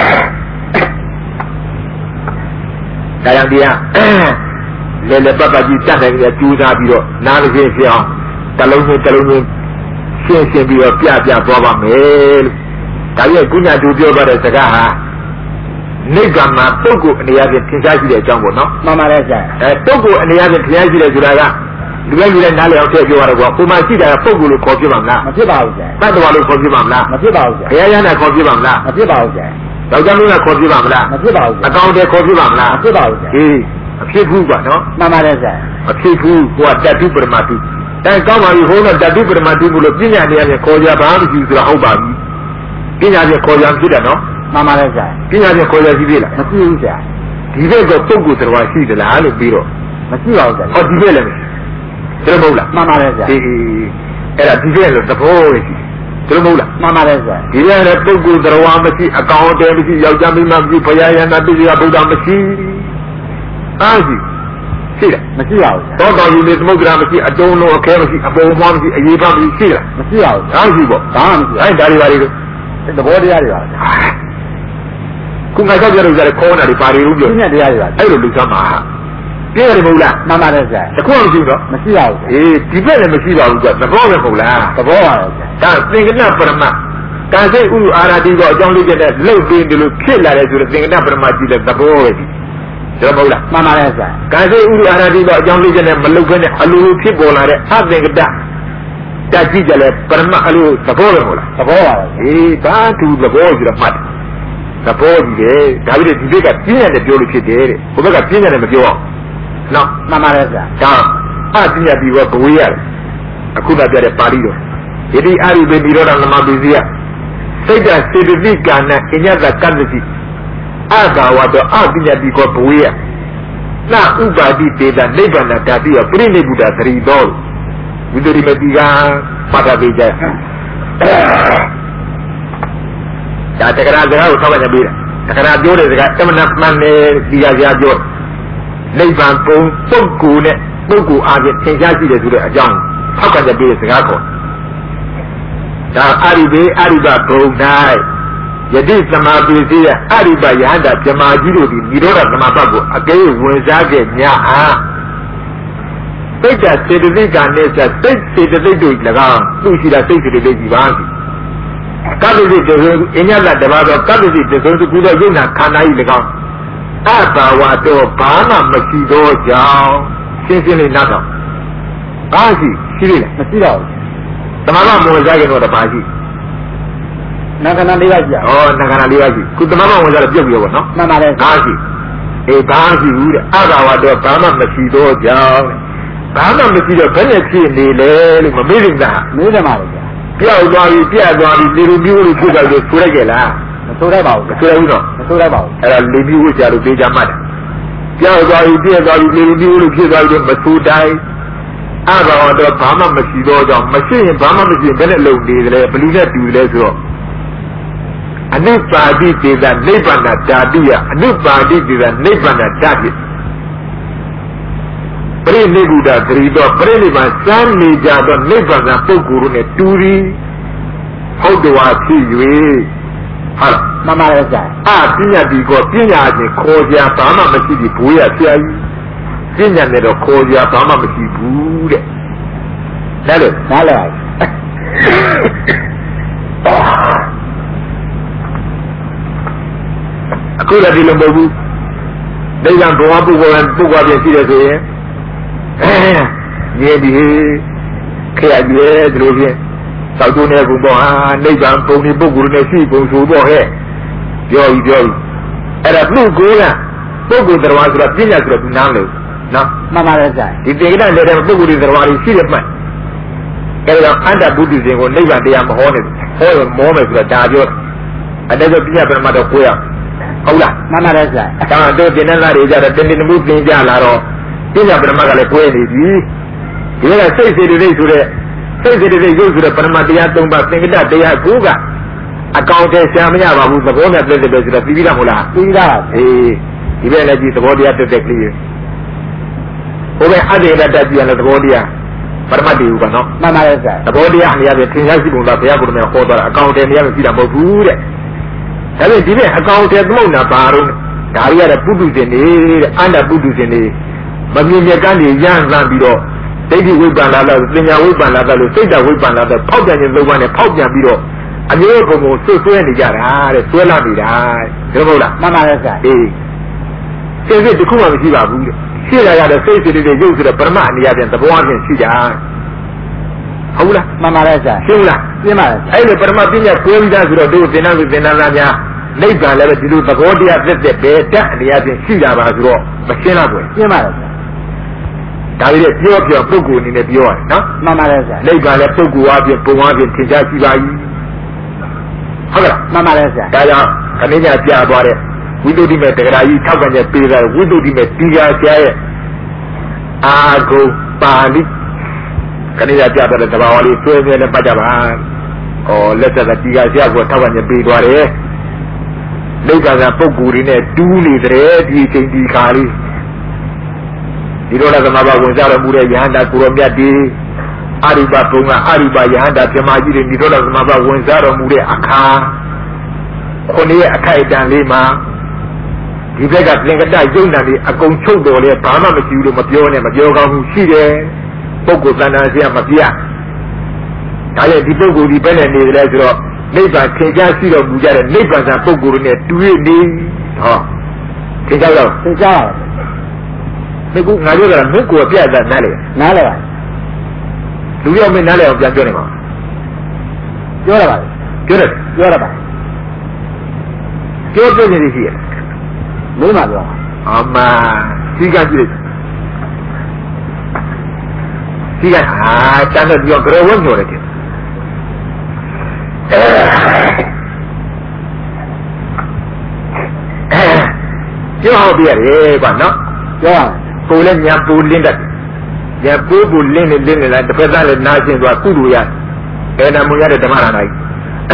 ဒါကြောင့်တရားလေလေပတ်ပတ်ကြီးတတ်တယ်ကြိုးစားပြီးတော့နားလို့ဖြစ်ဖြစ်အောင်တလုံးချင်းတလုံးချင်းရှင်းရှင်းပြီးတော့ပြပြသွားပါမယ်လို့ဒါရဲ့ကုညာတူပြောသွားတဲ့စကားဟာနိဗ္ဗာန်မှာပုဂ္ဂိုလ်အနေအချင်းထင်ရှားရှိတဲ့အကြောင်းပေါ့နော်မှန်ပါတယ်ဆရာအဲပုဂ္ဂိုလ်အနေအချင်းထင်ရှားရှိတယ်ဆိုတာကလူပဲလူလည်းနားလည်အောင်ထည့်ပြောရတော့ကွာပုံမှန်ရှိတာကပုဂ္ဂိုလ်လို့ခေါ်ပြပါမလားမဖြစ်ပါဘူးဆရာတတ္တဝါလို့ခေါ်ပြပါမလားမဖြစ်ပါဘူးဆရာဘုရားရဟန္တာခေါ်ပြပါမလားမဖြစ်ပါဘူးဆရာဒေါက်တာမျိုးကခေါ်ပြပါမလားမဖြစ်ပါဘူးအကောင်တဲခေါ်ပြပါမလားမဖြစ်ပါဘူးဆရာဟေးမဖြစ်ဘူးကွာနော်မှန်ပါတယ်ဆရာမဖြစ်ဘူးကိုကတတ္တုပရမတုအဲကောင်းပါပြီဟိုတော့တတိပရမတုလို့ပညာနေရာနဲ့ခေါ်ကြပါမရှိဘူးဆိုတာဟုတ်ပါပြီပညာနဲ့ခေါ်ကြဖြစ်တယ်နော်မှန်ပါတယ်ဆရာပညာနဲ့ခေါ်ကြရှိပြီလားမရှိဘူးဆရာဒီဘက်ကပုဂ္ဂိုလ်တော်ရှိသလားလို့ပြီးတော့မရှိပါဘူးဆရာဟောဒီဘက်လည်းမရှိတယ်မဟုတ်လားမှန်ပါတယ်ဆရာအေးအဲ့ဒါဒီဘက်လို့သဘောပဲရှိကျွန်တော်မဟုတ်လားမှန်ပါတယ်ဆရာဒီရတဲ့ပုဂ္ဂိုလ်တော်မရှိအကောင်အတဲမရှိယောက်ျားမိန်းမမရှိဘုရားယန္တာပိစိကဗုဒ္ဓမရှိအားရှိရှိတယ်မရှိပါဘူးသောတော်ကြီးနေသမုဒ္ဒရာမရှိအတုံးလုံးအခဲမရှိအပုံမမရှိအရေးပါမရှိရှိလားမရှိပါဘူးအားရှိပေါ့ဘာမှမရှိအဲဒါတွေပါလေသဘောတရားတွေပါခုငါကြောက်ကြလို့ကြတယ်ခေါင်းနာတွေပါရီဦးပြောပြည့်တရားတွေပါအဲ့လိုလူသားမှာပြည့်တယ်မဟုတ်လားမှန်ပါတယ်ဆရာတခုမရှိတော့မရှိပါဘူးအေးဒီဘက်လည်းမရှိပါဘူးကွသဘောပဲမဟုတ်လားသဘောပါပဲဒါသင်္ကနပရမတန်စိတ်ဥအာရတိကအကြောင်းလေးကျတဲ့လှုပ်ပြီးဒီလိုဖြစ်လာတယ်ဆိုတော့သင်္ကနပရမကြည့်တဲ့သဘောပဲဒီကျွန်တော်မဟုတ်လားမှန်ပါတယ်ဆရာကံစိတ်ဥအာရတိကအကြောင်းလေးကျတဲ့မလှုပ်ခဲနဲ့အလိုလိုဖြစ်ပေါ်လာတဲ့အသင်္ကတတကြည့်ကြလဲပရမအလိုသဘောပဲမဟုတ်လားသဘောပါပဲအေးဘာသူသဘောဆိုတော့မှတ်သဘောကြီးတယ်ဒါပြီးဒီဘက်ကပြင်းရတယ်ပြောလို့ဖြစ်တယ်တဲ့ဟိုဘက်ကပြင်းရတယ်မပြောအောင်နော်မှန်ပါတယ်ဆရာဒါအပြည့်ရပြီးတော့ဘဝရတယ်အခုနပြတဲ့ပါဠိတော်ယတိအာရိပေနိရောဓသမပိစီယစိတ်ဓာတ်စေတသိကာဏအညတကတ္တိအဘာဝတောအပြည့်ရပြီးတော့ဘဝရနာဥပါတိတေတနိဗ္ဗာန်ဓာတိယပြိနိဗ္ဗုဒ္ဓသရိတော်ဝိတ္တိမတိကပါတာပေးကြဒါတက္ကရာစကားကိုထောက်ပြန်ပေးတာတက္ကရာပြောတဲ့စကားအမှန်မှန်တယ်ဒီကကြာပြောနိဗ္ဗာန်ပုံပုဂ္ဂိုလ်နဲ့ပုဂ္ဂိုလ်အားဖြင့်သင်ကြားရှိတယ်ဆိုတဲ့အကြောင်းထောက်ပြန်ပေးတဲ့စကားခေါ်ဒါအရိဘေအရိဘဘုံ၌ယတိသမာပိစိယအရိဘယဟန္တာပြမာကြီးတို့သည်និရောဓသမပတ်ကိုအကဲဝင်စားခဲ့ညာအားစိတ်ဓာတ်စေတသိက်ကနဲ့စိတ်စေတသိက်တို့၎င်းသူရှိတာစိတ်စေတသိက်ကြီးပါစီကပ္ပစိတေဆိုအညတတပါတော့ကပ္ပစိတေဆိုသူသောယုံနာခန္ဓာကြီး၎င်းအဘာဝတော့ဘာမှမရှိတော့ကြောင်းရှင်းရှင်းလေးနားတော့ဘာရှိရှိလိမ့်မယ်မရှိတော့ဘူးသမဘာမဝင်စားကြတော့တပါရှိနာခဏလေးပါရှိဩနာခဏလေးပါရှိခုသမဘာဝင်စားတော့ပြုတ်ပြောပေါ့နော်မှန်ပါတယ်ဘာရှိအေးဘာရှိဘူးတဲ့အဘာဝတော့ဘာမှမရှိတော့ကြောင်းဘာမှမရှိတော့ဘယ်နဲ့ဖြစ်နေလဲလို့မမေးနိုင်တာမေးတယ်ပါလေပြောက်သွားပြီပြတ်သွားပြီလေလူမျိုးလို့ဖြစ်သွားလို့ဆိုလိုက်ကြလားမဆိုလိုက်ပါဘူးမဆိုလိုက်ဘူးတော့မဆိုလိုက်ပါဘူးအဲ့ဒါလေမျိုးဝစ်ကြလို့ပေးကြမှတ်တယ်ပြောက်သွားပြီပြတ်သွားပြီလေလူမျိုးလို့ဖြစ်သွားလို့မဆိုတိုင်းအဘာဝတော့ဘာမှမရှိတော့ကြောင့်မရှိရင်ဘာမှမရှိရင်ဘယ်နဲ့လုံနေတယ်လဲဘလူနဲ့တူတယ်လဲဆိုတော့အနုပါတိတေသနိဗ္ဗာန်ဓာတိယအနုပါတိတေသနိဗ္ဗာန်ဓာတိပရိနိဗ္ဗုဒ္ဓသရိတော်ပရိနိဗ္ဗာန်စမ်းနေကြတော့နိဗ္ဗာန်ပုဂ္ဂိုလ်နဲ့တူရီဟုတ်တော်ဖြစ်၍ဟာမှန်ပါတယ်ဆရာအပညာဒီကောပညာချင်းခေါ်ကြဘာမှမရှိဘူးဘိုးရဆရာကြီးပညာနဲ့တော့ခေါ်ကြဘာမှမရှိဘူးတဲ့ဒါလို့နားလည်အခုလည်းဒီလိုမဟုတ်ဘူးဒိဋ္ဌံဘဝပုဂ္ဂိုလ်ပုဂ္ဂိုလ်ပြင်ရှိတယ်ဆိုရင်မြေဒီခေရကြီးဒီလိုချင်းသောက်တုံးတဲ့ဘုံပေါ်ဟာနိဗ္ဗာန်ပုံဒီပုဂ္ဂိုလ်နဲ့ရှိပုံဆိုတော့ဟဲ့ပြောပြီးပြောပြီးအဲ့ဒါသူ့ကိုယ်ကပုဂ္ဂိုလ်တော်ဆိုတာပညာဆိုတော့သူနားလို့နော်မှန်ပါတယ်ဆရာဒီတေကတလည်းတဲ့ပုဂ္ဂိုလ်တွေတော်ရှိတယ်မှတ်အဲ့ဒါအန္တပုတ္တိစဉ်ကိုနိဗ္ဗာန်တရားမဟောနဲ့ဟောရင်မောမယ်ဆိုတော့ဒါပြောအဲ့ဒါဆိုပညာပရမတ်တော့ကိုရဟုတ်လားမှန်ပါတယ်ဆရာဒါတော့တင်တဲ့လားတွေကြတော့တင်တင်မှုသင်ကြလာတော့ပညာပရမတ်ကလည်းကိုရနေပြီဒီကစိတ်စေတသိက်ဆိုတဲ့စိတ်စေတသိက်ရုပ်ဆိုတဲ့ပရမတ်တရား၃ပါးသင်္ကတတရား၉ကအကောင်ထဲရှားမရပါဘူးသဘောနဲ့ပြည့်တယ်ဆိုတော့ပြီးပြီလားမဟုတ်လားပြီးပြီလားအေးဒီဘက်လည်းကြည့်သဘောတရားတက်တက်ကလေးဟိုဘက်အတ္တေတတက်ကြည့်ရတဲ့သဘောတရားပရမတ်တူကနော်မှန်ပါတယ်ဆရာသဘောတရားအနေနဲ့သင်ရရှိပုံသာဘုရားကိုယ်တော်မြတ်ဟောသွားတာအကောင်ထဲနေရာမရှိတာမဟုတ်ဘူးတဲ့ဒါပေမဲ့ဒီဘက်အကောင်ထဲသမုတ်နာပါတော့ဒါရီရတဲ့ပုထုဇဉ်တွေတဲ့အန္တပုထုဇဉ်တွေမမြင်မြတ်ကန်းတွေရမ်းသမ်းပြီးတော့ဒိဋ္ဌိဝိပ္ပန္နာလာပညာဝိပ္ပန္နာလာလို့စိတ်တဝိပ္ပန္နာလာဖောက်ပြန်ခြင်းသုံးပါးနဲ့ဖောက်ပြန်ပြီးတော့အမျိုးပုံကိုဆွဆွဲနေကြတာတဲ့ဆွဲလာနေတာဒါမဟုတ်လားမှန်ပါတယ်ဆရာအေးစိတ်စိတ်တစ်ခုမှမရှိပါဘူးတဲ့ရှိလာရတဲ့စိတ်စိတ်တွေရုပ်ဆိုတဲ့ပရမအနေအချင်းသဘောအချင်းရှိတာဟုတ်လားမှန်ပါတယ်ဆရာရှင်းလားရှင်းပါတယ်အဲ့လိုပရမပညာကိုယ်ပြီးသားဆိုတော့တို့သင်္นานသင်္นานသားများနိဗ္ဗာန်လည်းပဲဒီလိုသဘောတရားသက်သက်ပဲတက်အနေအချင်းရှိတာပါဆိုတော့မရှင်းလားကွယ်ရှင်းပါတယ်ဆရာဒါပေမဲ့ပြောပြောပုဂ္ဂိုလ်အနေနဲ့ပြောရတယ်နော်မှန်ပါတယ်ဆရာနိဗ္ဗာန်လည်းပုဂ္ဂိုလ်အပြင်ပုံအပြင်သင်ကြားရှိပါ၏ဟုတ်လားမှန်ပါတယ်ဆရာဒါကြောင့်ခဏညကြာသွားတဲ့ဝိသုဒ္ဓိမဲ့တက္ကရာကြီးထောက်ကန်ချက်ပေးတာဝိသုဒ္ဓိမဲ့တီဃာဆရာရဲ့အာဂုပါဠိခဏညကြာသွားတဲ့သဘာဝလေးဆွဲဆွဲနဲ့ပတ်ကြပါ哦，လက်သက်တီကဆရာကထောက်ကနေပေးသွားတယ်နိဗ္ဗာန်ကပုဂ္ဂိုလ်တွေနဲ့တူးနေတယ်ဒီအချိန်ဒီခါလေးဒီတော့လည်းသမဘာဝင်စားတော်မူတဲ့ယဟန္တာကိုရောမြတ်ဒီအရိပဘုံကအရိပယဟန္တာပြမကြီးတွေဒီတော့လည်းသမဘာဝင်စားတော်မူတဲ့အခါခုနှစ်ရဲ့အခိုက်အတန့်လေးမှာဒီဘက်ကသင်္ကတယုံနာလေးအကုန်ချုပ်တော်လေဘာမှမရှိဘူးလို့မပြောနဲ့မပြောကောင်းဘူးရှိတယ်ပုဂ္ဂိုလ်တဏ္ဍာဆရာမပြဒါရဲ့ဒီပုဂ္ဂိုလ်ဒီဘယ်နဲ့နေတယ်လဲဆိုတော့နိဗ္ဗာန်သင်္ချာရှိတော်မူကြတဲ့နိဗ္ဗာန်သာပုဂ္ဂိုလ်နဲ့တူရနေဟောသင်္ချာတော့သင်္ချာဒီကူငါပြောတာမင်းကိုပြတ်တာနားလေနားလေပါလူရောက်မင်းနားလေအောင်ပြန်ပြောနေပါပြောရပါပြောတယ်ပြောရပါပြောပြနေရှိရမင်းမပြောအမစီကကြည့်စီကဟာတန်းတော့ပြောကြရဝညော်တယ်ပြောဟောပြရတယ်ကွာနော်ပြောရကိုလည်းညာပူလင်းတတ်ညာပူပူလင်းနေလင်းနေလားတစ်ဖက်သားလည်းနားရှင်းသွားကုလူရအဲနာမူရတဲ့ဓမ္မရဏကြီး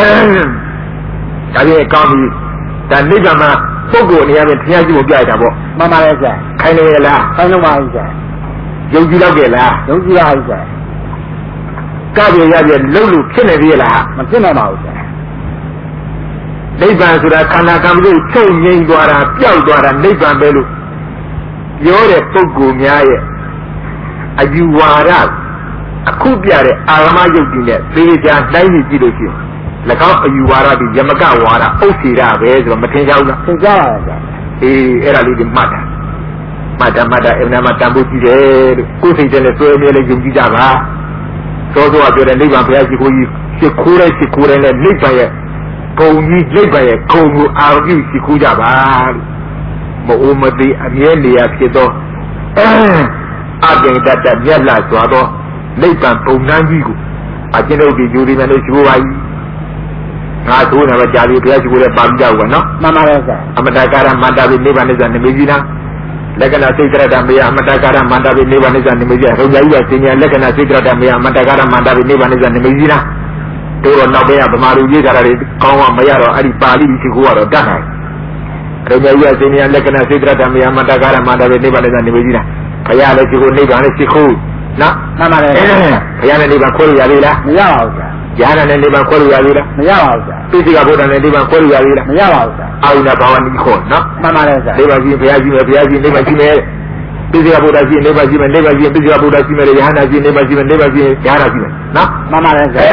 ဒါကြီးကောင်းပြီဒါနိဗ္ဗာန်မှာပုဂ္ဂိုလ်အနေနဲ့တရားကြည့်ဖို့ပြရတာပေါ့မှန်ပါလေဆရာခိုင်းနေရလားခိုင်းလို့ပါဘူးဆရာယုံကြည်တော့ကြလားယုံကြည်ပါဘူးဆရာကပြေရပြေလှုပ်လို့ဖြစ်နေသေးလားမဖြစ်နိုင်ပါဘူးဆရာနိဗ္ဗာန်ဆိုတာခန္ဓာကံမှုချုပ်ငြိမ်းသွားတာပျောက်သွားတာနိဗ္ဗာန်ပဲလို့ပြောတဲ့ပုဂ္ဂိုလ်များရဲ့အယူဝါဒအခုပြတဲ့အာရမယုတ်တိနဲ့သေချာတိုင်းကြည့်လို့ရှိရင်၎င်းအယူဝါဒဒီယမကဝါဒဥစ္စေရပဲဆိုတော့မထင်ကြဘူးလားထင်ကြပါဗျာအေးအဲ့ဒါလေးဒီမှတ်တာမှတ်တာမှတ်တာအမှန်မှတန်ဖို့ကြည့်တယ်လို့ကိုယ်စိတ်ထဲနဲ့ဆွဲမြဲလေးယုံကြည်ကြပါသောသောကပြောတဲ့နိဗ္ဗာန်ဘုရားရှိခိုးကြီးရှ िख ိုးတဲ့ရှ िख ိုးတဲ့နဲ့နိဗ္ဗာန်ရဲ့ဘုံကြီးနိဗ္ဗာန်ရဲ့ဂုဏ်ကိုအာရုံပြုရှ िख ိုးကြပါလို့မအိုမသေးအမြဲနေရာဖြစ်သောအပင်တတ်တမြတ်လာစွာသောနိဗ္ဗာန်ပုံနှန်းကြီးကိုအကျဉ်းတို့ဒီယူရည်မယ်လို့ရှိဖို့ပါကြီးငါတို့လည်းကြာပြီဘုရားရှိခိုးတဲ့ပါဠိကြောက်ပါနော်မှန်ပါရဲ့ဆရာအမတကာရမန္တဝိနိဗ္ဗာန်နိစ္စနိမိတ်ကြီးလားလက္ခဏာစိတ်တရတမေယအမတကာရမန္တဝိနိဗ္ဗာန်နိစ္စနိမိတ်ကြီးရုံကြီးကစင်ညာလက္ခဏာစိတ်တရတမေယအမတကာရမန္တဝိနိဗ္ဗာန်နိစ္စနိမိတ်ကြီးလားတို့တော့နောက်ပိုင်းကဗမာလူကြီးကြတာတွေကောင်းမှမရတော့အဲ့ဒီပါဠိရှိခိုးကတော့တတ်နိုင်ရုံကြီးကစင်ညာလက္ခဏာစိတ်တရတမေယအမတကာရမန္တဝိနိဗ္ဗာန်နိစ္စနိမိတ်ကြီးလားဘုရားလည်းရှိခိုးနိဗ္ဗာန်လည်းရှိခိုးနော်မှန်ပါလေဘုရားနဲ့နိဗ္ဗာန်ခွဲလို့ရပြီလားမရပါဘူးဆရာဉာဏ်နဲ့နိဗ္ဗာန်ခွဲလို့ရပြီလားမရပါဘူးဆရာပိဋကဗုဒ္ဓနဲ့နိဗ္ဗာန်ခွဲလို့ရပြီလားမရပါဘူးဆရာအာဟုဏဘာဝနိခေါ်နော်မှန်ပါလေဆရာနိဗ္ဗာန်ကြီးဘုရားကြီးမယ်ဘုရားကြီးနိဗ္ဗာန်ကြီးမယ်ပိဋကဗုဒ္ဓကြီးနိဗ္ဗာန်ကြီးမယ်နိဗ္ဗာန်ကြီးပိဋကဗုဒ္ဓကြီးမယ်ယဟန္တာကြီးနိဗ္ဗာန်ကြီးမယ်နိဗ္ဗာန်ကြီးယဟန္တာကြီးမယ်နော်မှန်ပါလေဆရာ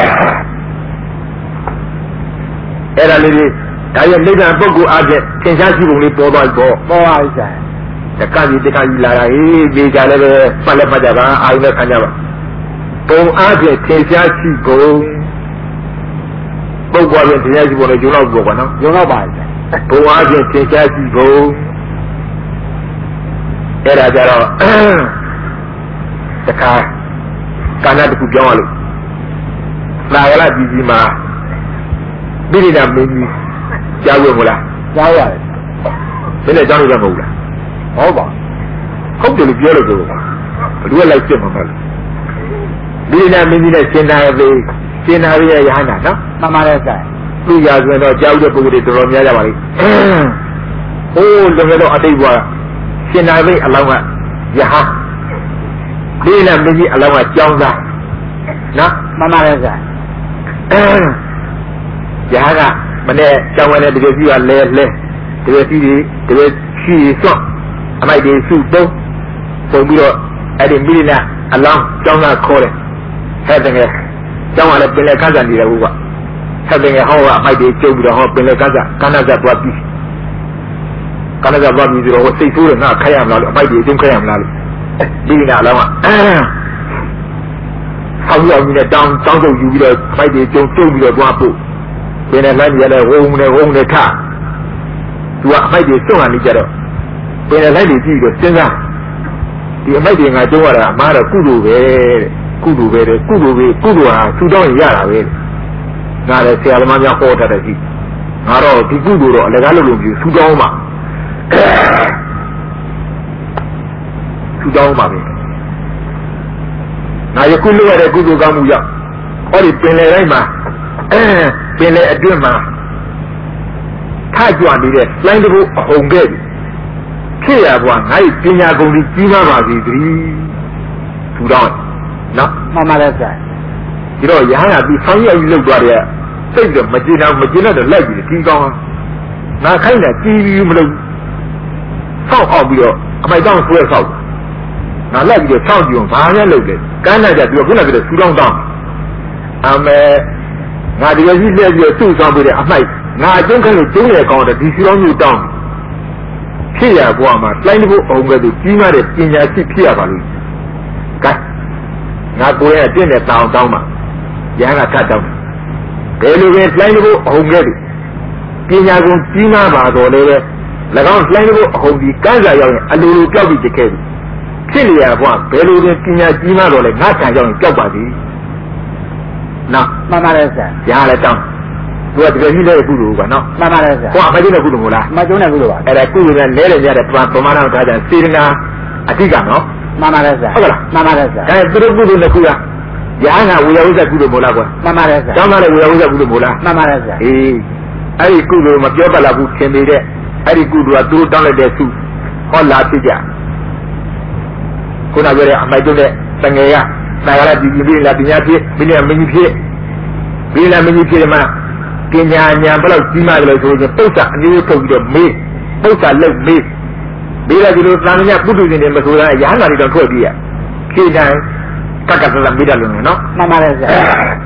အဲ့ဒါလေးဒီဒါရဲ့နိဗ္ဗာန်ပုဂ္ဂိုလ်အချင်းသင်္ချာရှိပုံလေးပေါ်သွားပြီပေါ့ပေါ်ပါပြီဆရာတက္ကကြီးတက္ကကြီးလာတာဟေးဒီကြလည်းပဲပတ်လက်ပတ်ကြပါအာယုနဲ့ခံကြပါပုံအားဖြင့်သင်္ချာရှိပုံပုဂ္ဂိုလ်ရဲ့သင်္ချာရှိပုံလေးဂျုံတော့ပေါ့ကွာနော်ဂျုံတော့ပါဆရာပုံအားဖြင့်သင်္ချာရှိပုံအဲ့ဒါကြတော့တခါကာဏတခုပြောင်းရလို့သာဝရကြီးကြီးမှာပိဋိဒမင်းကြီးကြားဝင်မလားကြားရတယ်မင်းလည်းကြားလို့ရမဟုတ်လားဟုတ်ပါဟုတ်တယ်လို့ပြောလို့ဆိုဘယ်သူကလိုက်ပြမှာမလဲပိဋိဒမင်းကြီးနဲ့ရှင်သာရသေးရှင်သာရရဲ့ယဟန္တာနော်မှန်ပါတယ်ဆရာသူ့ရာဆိုရင်တော့ကြားဦးတဲ့ပုဂ္ဂိုလ်တွေတော်တော်များကြပါလိမ့်ဟိုးလည်းတော့အတိတ်ဘဝရှင်သာရအလောင်းကယဟန်ပိဋိဒမင်းကြီးအလောင်းကကျောင်းသားနော်မှန်ပါတယ်ဆရာယဟန်ကမနေ့ကျောင်းဝင်တဲ့တကယ်ကြီးကလဲလဲတကယ်ကြီးတကယ်ရှိစွန့်အမိုက်တွေစုသုံးပုံပြီးတော့အဲ့ဒီမိလိနာအလောင်းကျောင်းသားခေါ်တယ်ဟဲ့တကယ်ကျောင်းကလည်းပင်လယ်ကန်းစားနေတယ်ဟုတ်ကဟဲ့တကယ်ဟောကအမိုက်တွေကျုပ်ပြီးတော့ဟောပင်လယ်ကန်းစားကန်းစားသွားပြီးကန်းစားသွားပြီးဆိုတော့စိတ်ဆိုးတယ်ငါခိုင်းရမလားလို့အမိုက်တွေအကျုံးခိုင်းရမလားလို့မိလိနာအလောင်းကဆောင်းရောက်ပြီးတော့တောင်းတောင်းချုပ်ယူပြီးတော့အမိုက်တွေကျုံကျုံပြီးတော့သွားပို့ပင်လယ်လမ်းကြီးလည်းဝုန်းနေဝုန်းနေထသူကအမိုက်တွေစွန့်လာနေကြတော့ပင်လယ်လိုက်တွေကြည့်ပြီးတော့စဉ်းစားဒီအမိုက်တွေငါကျုံးရတာအမှားတော့ကုသိုလ်ပဲတဲ့ကုသိုလ်ပဲတဲ့ကုသိုလ်ပဲကုသိုလ်ဟာသူတောင်းရင်ရတာပဲငါလည်းဆရာသမားများဟောတတ်တယ်ကြီးငါတော့ဒီကုသိုလ်တော့အလကားလုပ်လို့ပြီးသူတောင်းမှသူတောင်းမှပဲငါယခုလုပ်ရတဲ့ကုသိုလ်ကောင်းမှုကြောင့်ဟောဒီပင်လယ်တိုင်းမှာအဲပင်လေအတွင်းမှာထကြွနေတဲ့လိုင်းတကူအုံခဲ့ဖြစ်ရဘွားငါ့ပညာကုန်ကြီးကြီးမားပါစေသတည်းထူတော့နော်မှန်ပါလေဆရာဒီတော့ရဟန်းကဒီဆောင်းရည်လောက်သွားတဲ့စိတ်တော့မကျေနပ်မကျေနပ်တော့လိုက်ပြီးဒီကောင်းငါခိုင်းတာကြီးပြီးမလို့ဆောက်အောင်ပြီးတော့အမိုက်တောင်းဆွဲဆောက်ငါလိုက်ပြီးတော့ဆောက်ကြည့်အောင်ဘာများလုပ်လဲကမ်းနာကြပြီးတော့ခုနကတည်းကထူတော့တောင်းအမေငါဒီလိုကြီးလက်ပြီးသူ့ဆောင်ပြီးတဲ့အမိုက်ငါအကျုံးခန့်လို့ကျုံးရကောင်းတယ်ဒီစီတော်မျိုးတောင်းဖြစ်ရဘွားမှာတိုင်းတစ်ခုအောင်ပဲသူကြီးမားတဲ့ပညာရှိဖြစ်ရပါလို့ကဲငါကိုယ်ရဲ့အပြည့်နဲ့တောင်းတောင်းမှာရဟန်းကထတောင်းဘယ်လိုပဲတိုင်းတစ်ခုအောင်ခဲ့တယ်ပညာကုန်ကြီးမားပါတော့လေ၎င်းတိုင်းတစ်ခုအောင်ဒီကမ်းစာရောက်ရင်အလိုလိုကြောက်ပြီးတခဲ့တယ်ဖြစ်လျာဘွားဘယ်လိုပဲပညာကြီးမားတော့လေငါခံရောက်ရင်ကြောက်ပါသည်နော်မှန်ပါလေဆရာရဟန်းလည်းတောင်းသူကတကယ်ကြီးတဲ့ကုသိုလ်ကနော်မှန်ပါလေဆရာဟောအမကျုံးတဲ့ကုသိုလ်မို့လားမကျုံးတဲ့ကုသိုလ်ပါအဲ့ဒါကုသိုလ်နဲ့လဲတယ်ကြတဲ့ပမာဏထားကြစေတနာအဓိကနော်မှန်ပါလေဆရာဟုတ်ကလားမှန်ပါလေဆရာဒါသူတို့ကုသိုလ်နဲ့ခုကရဟန်းကဝေယဝိဇ္ဇကုသိုလ်မို့လားကွာမှန်ပါလေဆရာကျောင်းသားလည်းဝေယဝိဇ္ဇကုသိုလ်မို့လားမှန်ပါလေဆရာအေးအဲ့ဒီကုသိုလ်မပြောပါလားဘူးသင်နေတဲ့အဲ့ဒီကုသိုလ်ကသူတို့တောင်းလိုက်တဲ့စုဟောလာဖြစ်ကြခုနပြောတဲ့အမိုက်ကျုံးတဲ့တငယ်ကသာရတိတိပြီးလာပညာဖြစ်ပြီးလည်းမင်းကြီးဖြစ်ပြီးလည်းမင်းကြီးဖြစ်မှပညာဉာဏ်ဘယ်လောက်ကြီးမားကြလို့ဆိုရင်ပု္ပ္ပအမျိုးထုတ်ပြီးတော့မေးပု္ပ္ပလောက်မေးပြီးတော့ဒီလိုသံဃာပုထုဇဉ်တွေမဆိုတာရဟန္တာတွေတော့ထွက်ပြီးရဖြေတိုင်းကကသမေးတယ်လို့နော်မှန်ပါလေဆရာ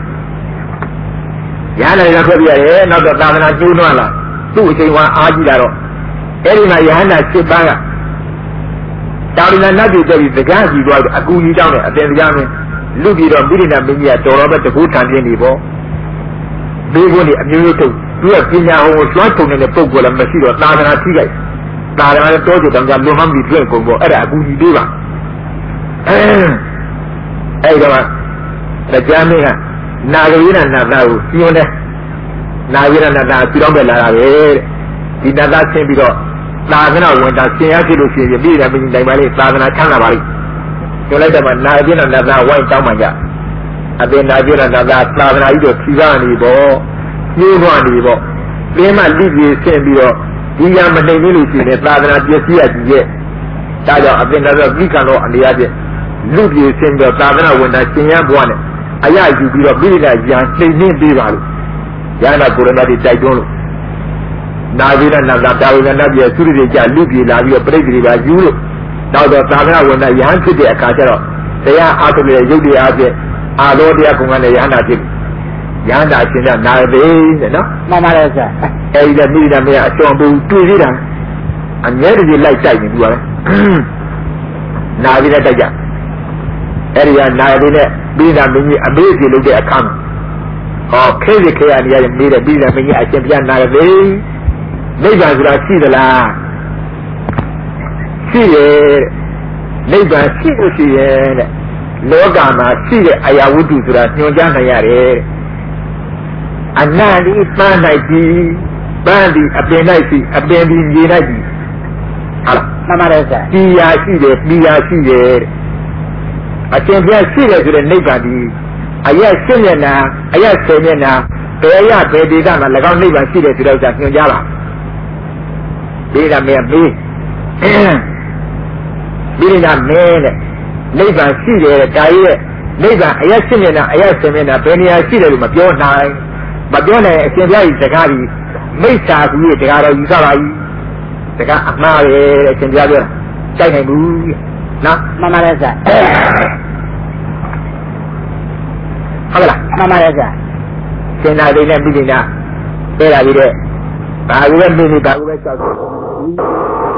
ရဟန္တာတွေတော့ထွက်ပြီးရတယ်နောက်တော့သာသနာကျိုးနွမ်းလာသူ့အချိန်ကအားကြီးလာတော့အဲ့ဒီမှာရဟန္တာ七ပါးကတာဝိနာနတ်ပြည်တက်ပြီးစကားစီသွားပြီးအကူကြီးတောင်းတယ်အတင်တရားမင်းလူပြည်တော့မိရိနာမင်းကြီးကတော်တော်ပဲတကူထန်ပြင်းနေပေါ့ဒီကုန်းဒီအမျိုးမျိုးထုတ်သူကပညာဟောကျွမ်းထုံနေတဲ့ပုံကောလည်းမရှိတော့သာသနာထိခိုက်သာသနာလည်းတောကျတောင်ကြလွန်မှမပြီးတွေ့ကုန်ပေါ့အဲ့ဒါအကူကြီးပေးပါအဲအဲ့တော့တရားမင်းကနာဂရိနာနာသားကိုပြင်းတယ်နာဂရိနာနာသားပြတော့ပဲလာတာပဲဒီနာသားဆင်းပြီးတော့သာသနာဝင်တာဆင်ရဖြစ်လို့ရှိရင်ပြည်တယ်ပြည်တိုင်ပါလေသာသနာချမ်းသာပါလိမ့်ပြောလိုက်တယ်မှာနာဂရိနာနာသားဝိုင်းတောင်းမှကြအပင်နာပြရတာကသာသနာကြီးတော့ဖြီးကားနေပေါ့ညှိုးသွားနေပေါ့ပြင်းမှလိပြေဆင်းပြီးတော့ဒီရမနိုင်သေးလို့ရှိရင်သာသနာပြည့်စည်ရကြီးရဲ့ဒါကြောင့်အပင်နာဆိုပြီးခံတော့အနေအချင်းလူပြေဆင်းပြီးတော့သာသနာဝင်တာရှင်ရဘွားနဲ့အရယူပြီးတော့ပြည်လာရန်နှိမ့်နှင်းပေးပါလို့ရဟနာကိုရဏတိတိုက်တွန်းလို့နာဝိရဏနာတာဝိရဏပြေသုရိတေကြလူပြေလာပြီးတော့ပြိတ္တိပါယူလို့နောက်တော့သာသနာဝင်တာရဟန်းဖြစ်တဲ့အခါကျတော့တရားအားထုတ်တဲ့ရုပ်တရားအဖြစ်အာလောတရားကုံကလည်းရဟန္တာဖြစ်ရဟန္တာရှင်ကနာရသေးတဲ့နော်မှန်ပါလေဆရာအဲဒီကမိသားမရအကျော်ပူတွေ့သေးတာအမြဲတည်းလိုက်တိုက်နေသူကလည်းနာပြီးတဲ့တိုက်ကြအဲဒီကနာရသေးတဲ့မိသားမင်းကြီးအမေးကြီးလုပ်တဲ့အခါမှာဟောခဲရခဲရနေရမေးတဲ့မိသားမင်းကြီးအရှင်ဘုရားနာရသေးနိဗ္ဗာန်ဆိုတာရှိသလားရှိရဲ့နိဗ္ဗာန်ရှိလို့ရှိရဲ့တဲ့လောကမှာရှိတဲ့အရာဝတ္ထုဆိုတာညွှန်ကြားနိုင်ရတယ်အနန္တိပန်း၌ပြီးပန်းဒီအပင်၌ရှိအပင်ဒီမြေ၌ရှိဟာလားမှန်ပါတယ်ဆရာဒီရာရှိတယ်ပြီးရာရှိတယ်အရှင်ဘုရားရှိတယ်ဆိုတဲ့နိဗ္ဗာန်ဒီအရက်ရှင်းမျက်နှာအရက်ဆယ်မျက်နှာဘယ်ရဘယ်ဒေသမှာ၎င်းနိဗ္ဗာန်ရှိတယ်ဆိုတော့ညွှန်ကြားပါဒီကမေးမေးဒီကမေးတဲ့နိဗ္ဗာန်ရှိတယ်ဒါရဲ့နိဗ္ဗာန်အရက်ရှင်းနေတာအရက်ဆင်နေတာဘယ်နေရာရှိတယ်လို့မပြောနိုင်မပြောနိုင်အရှင်ဘုရားကြီးစကားကြီးမိစ္ဆာကူရဲ့တရားတော်ယူဆပါကြီးစကားအမှားပဲတဲ့အရှင်ဘုရားပြောတာကြိုက်နိုင်ဘူးနော်မှန်ပါတယ်ဆရာဟုတ်လားမှန်ပါတယ်ဆရာစင်နာလေးနဲ့ပြည်နေတာပြလာပြီးတဲ့ဘာကူပဲမိနေဘာကူပဲကြောက်တယ်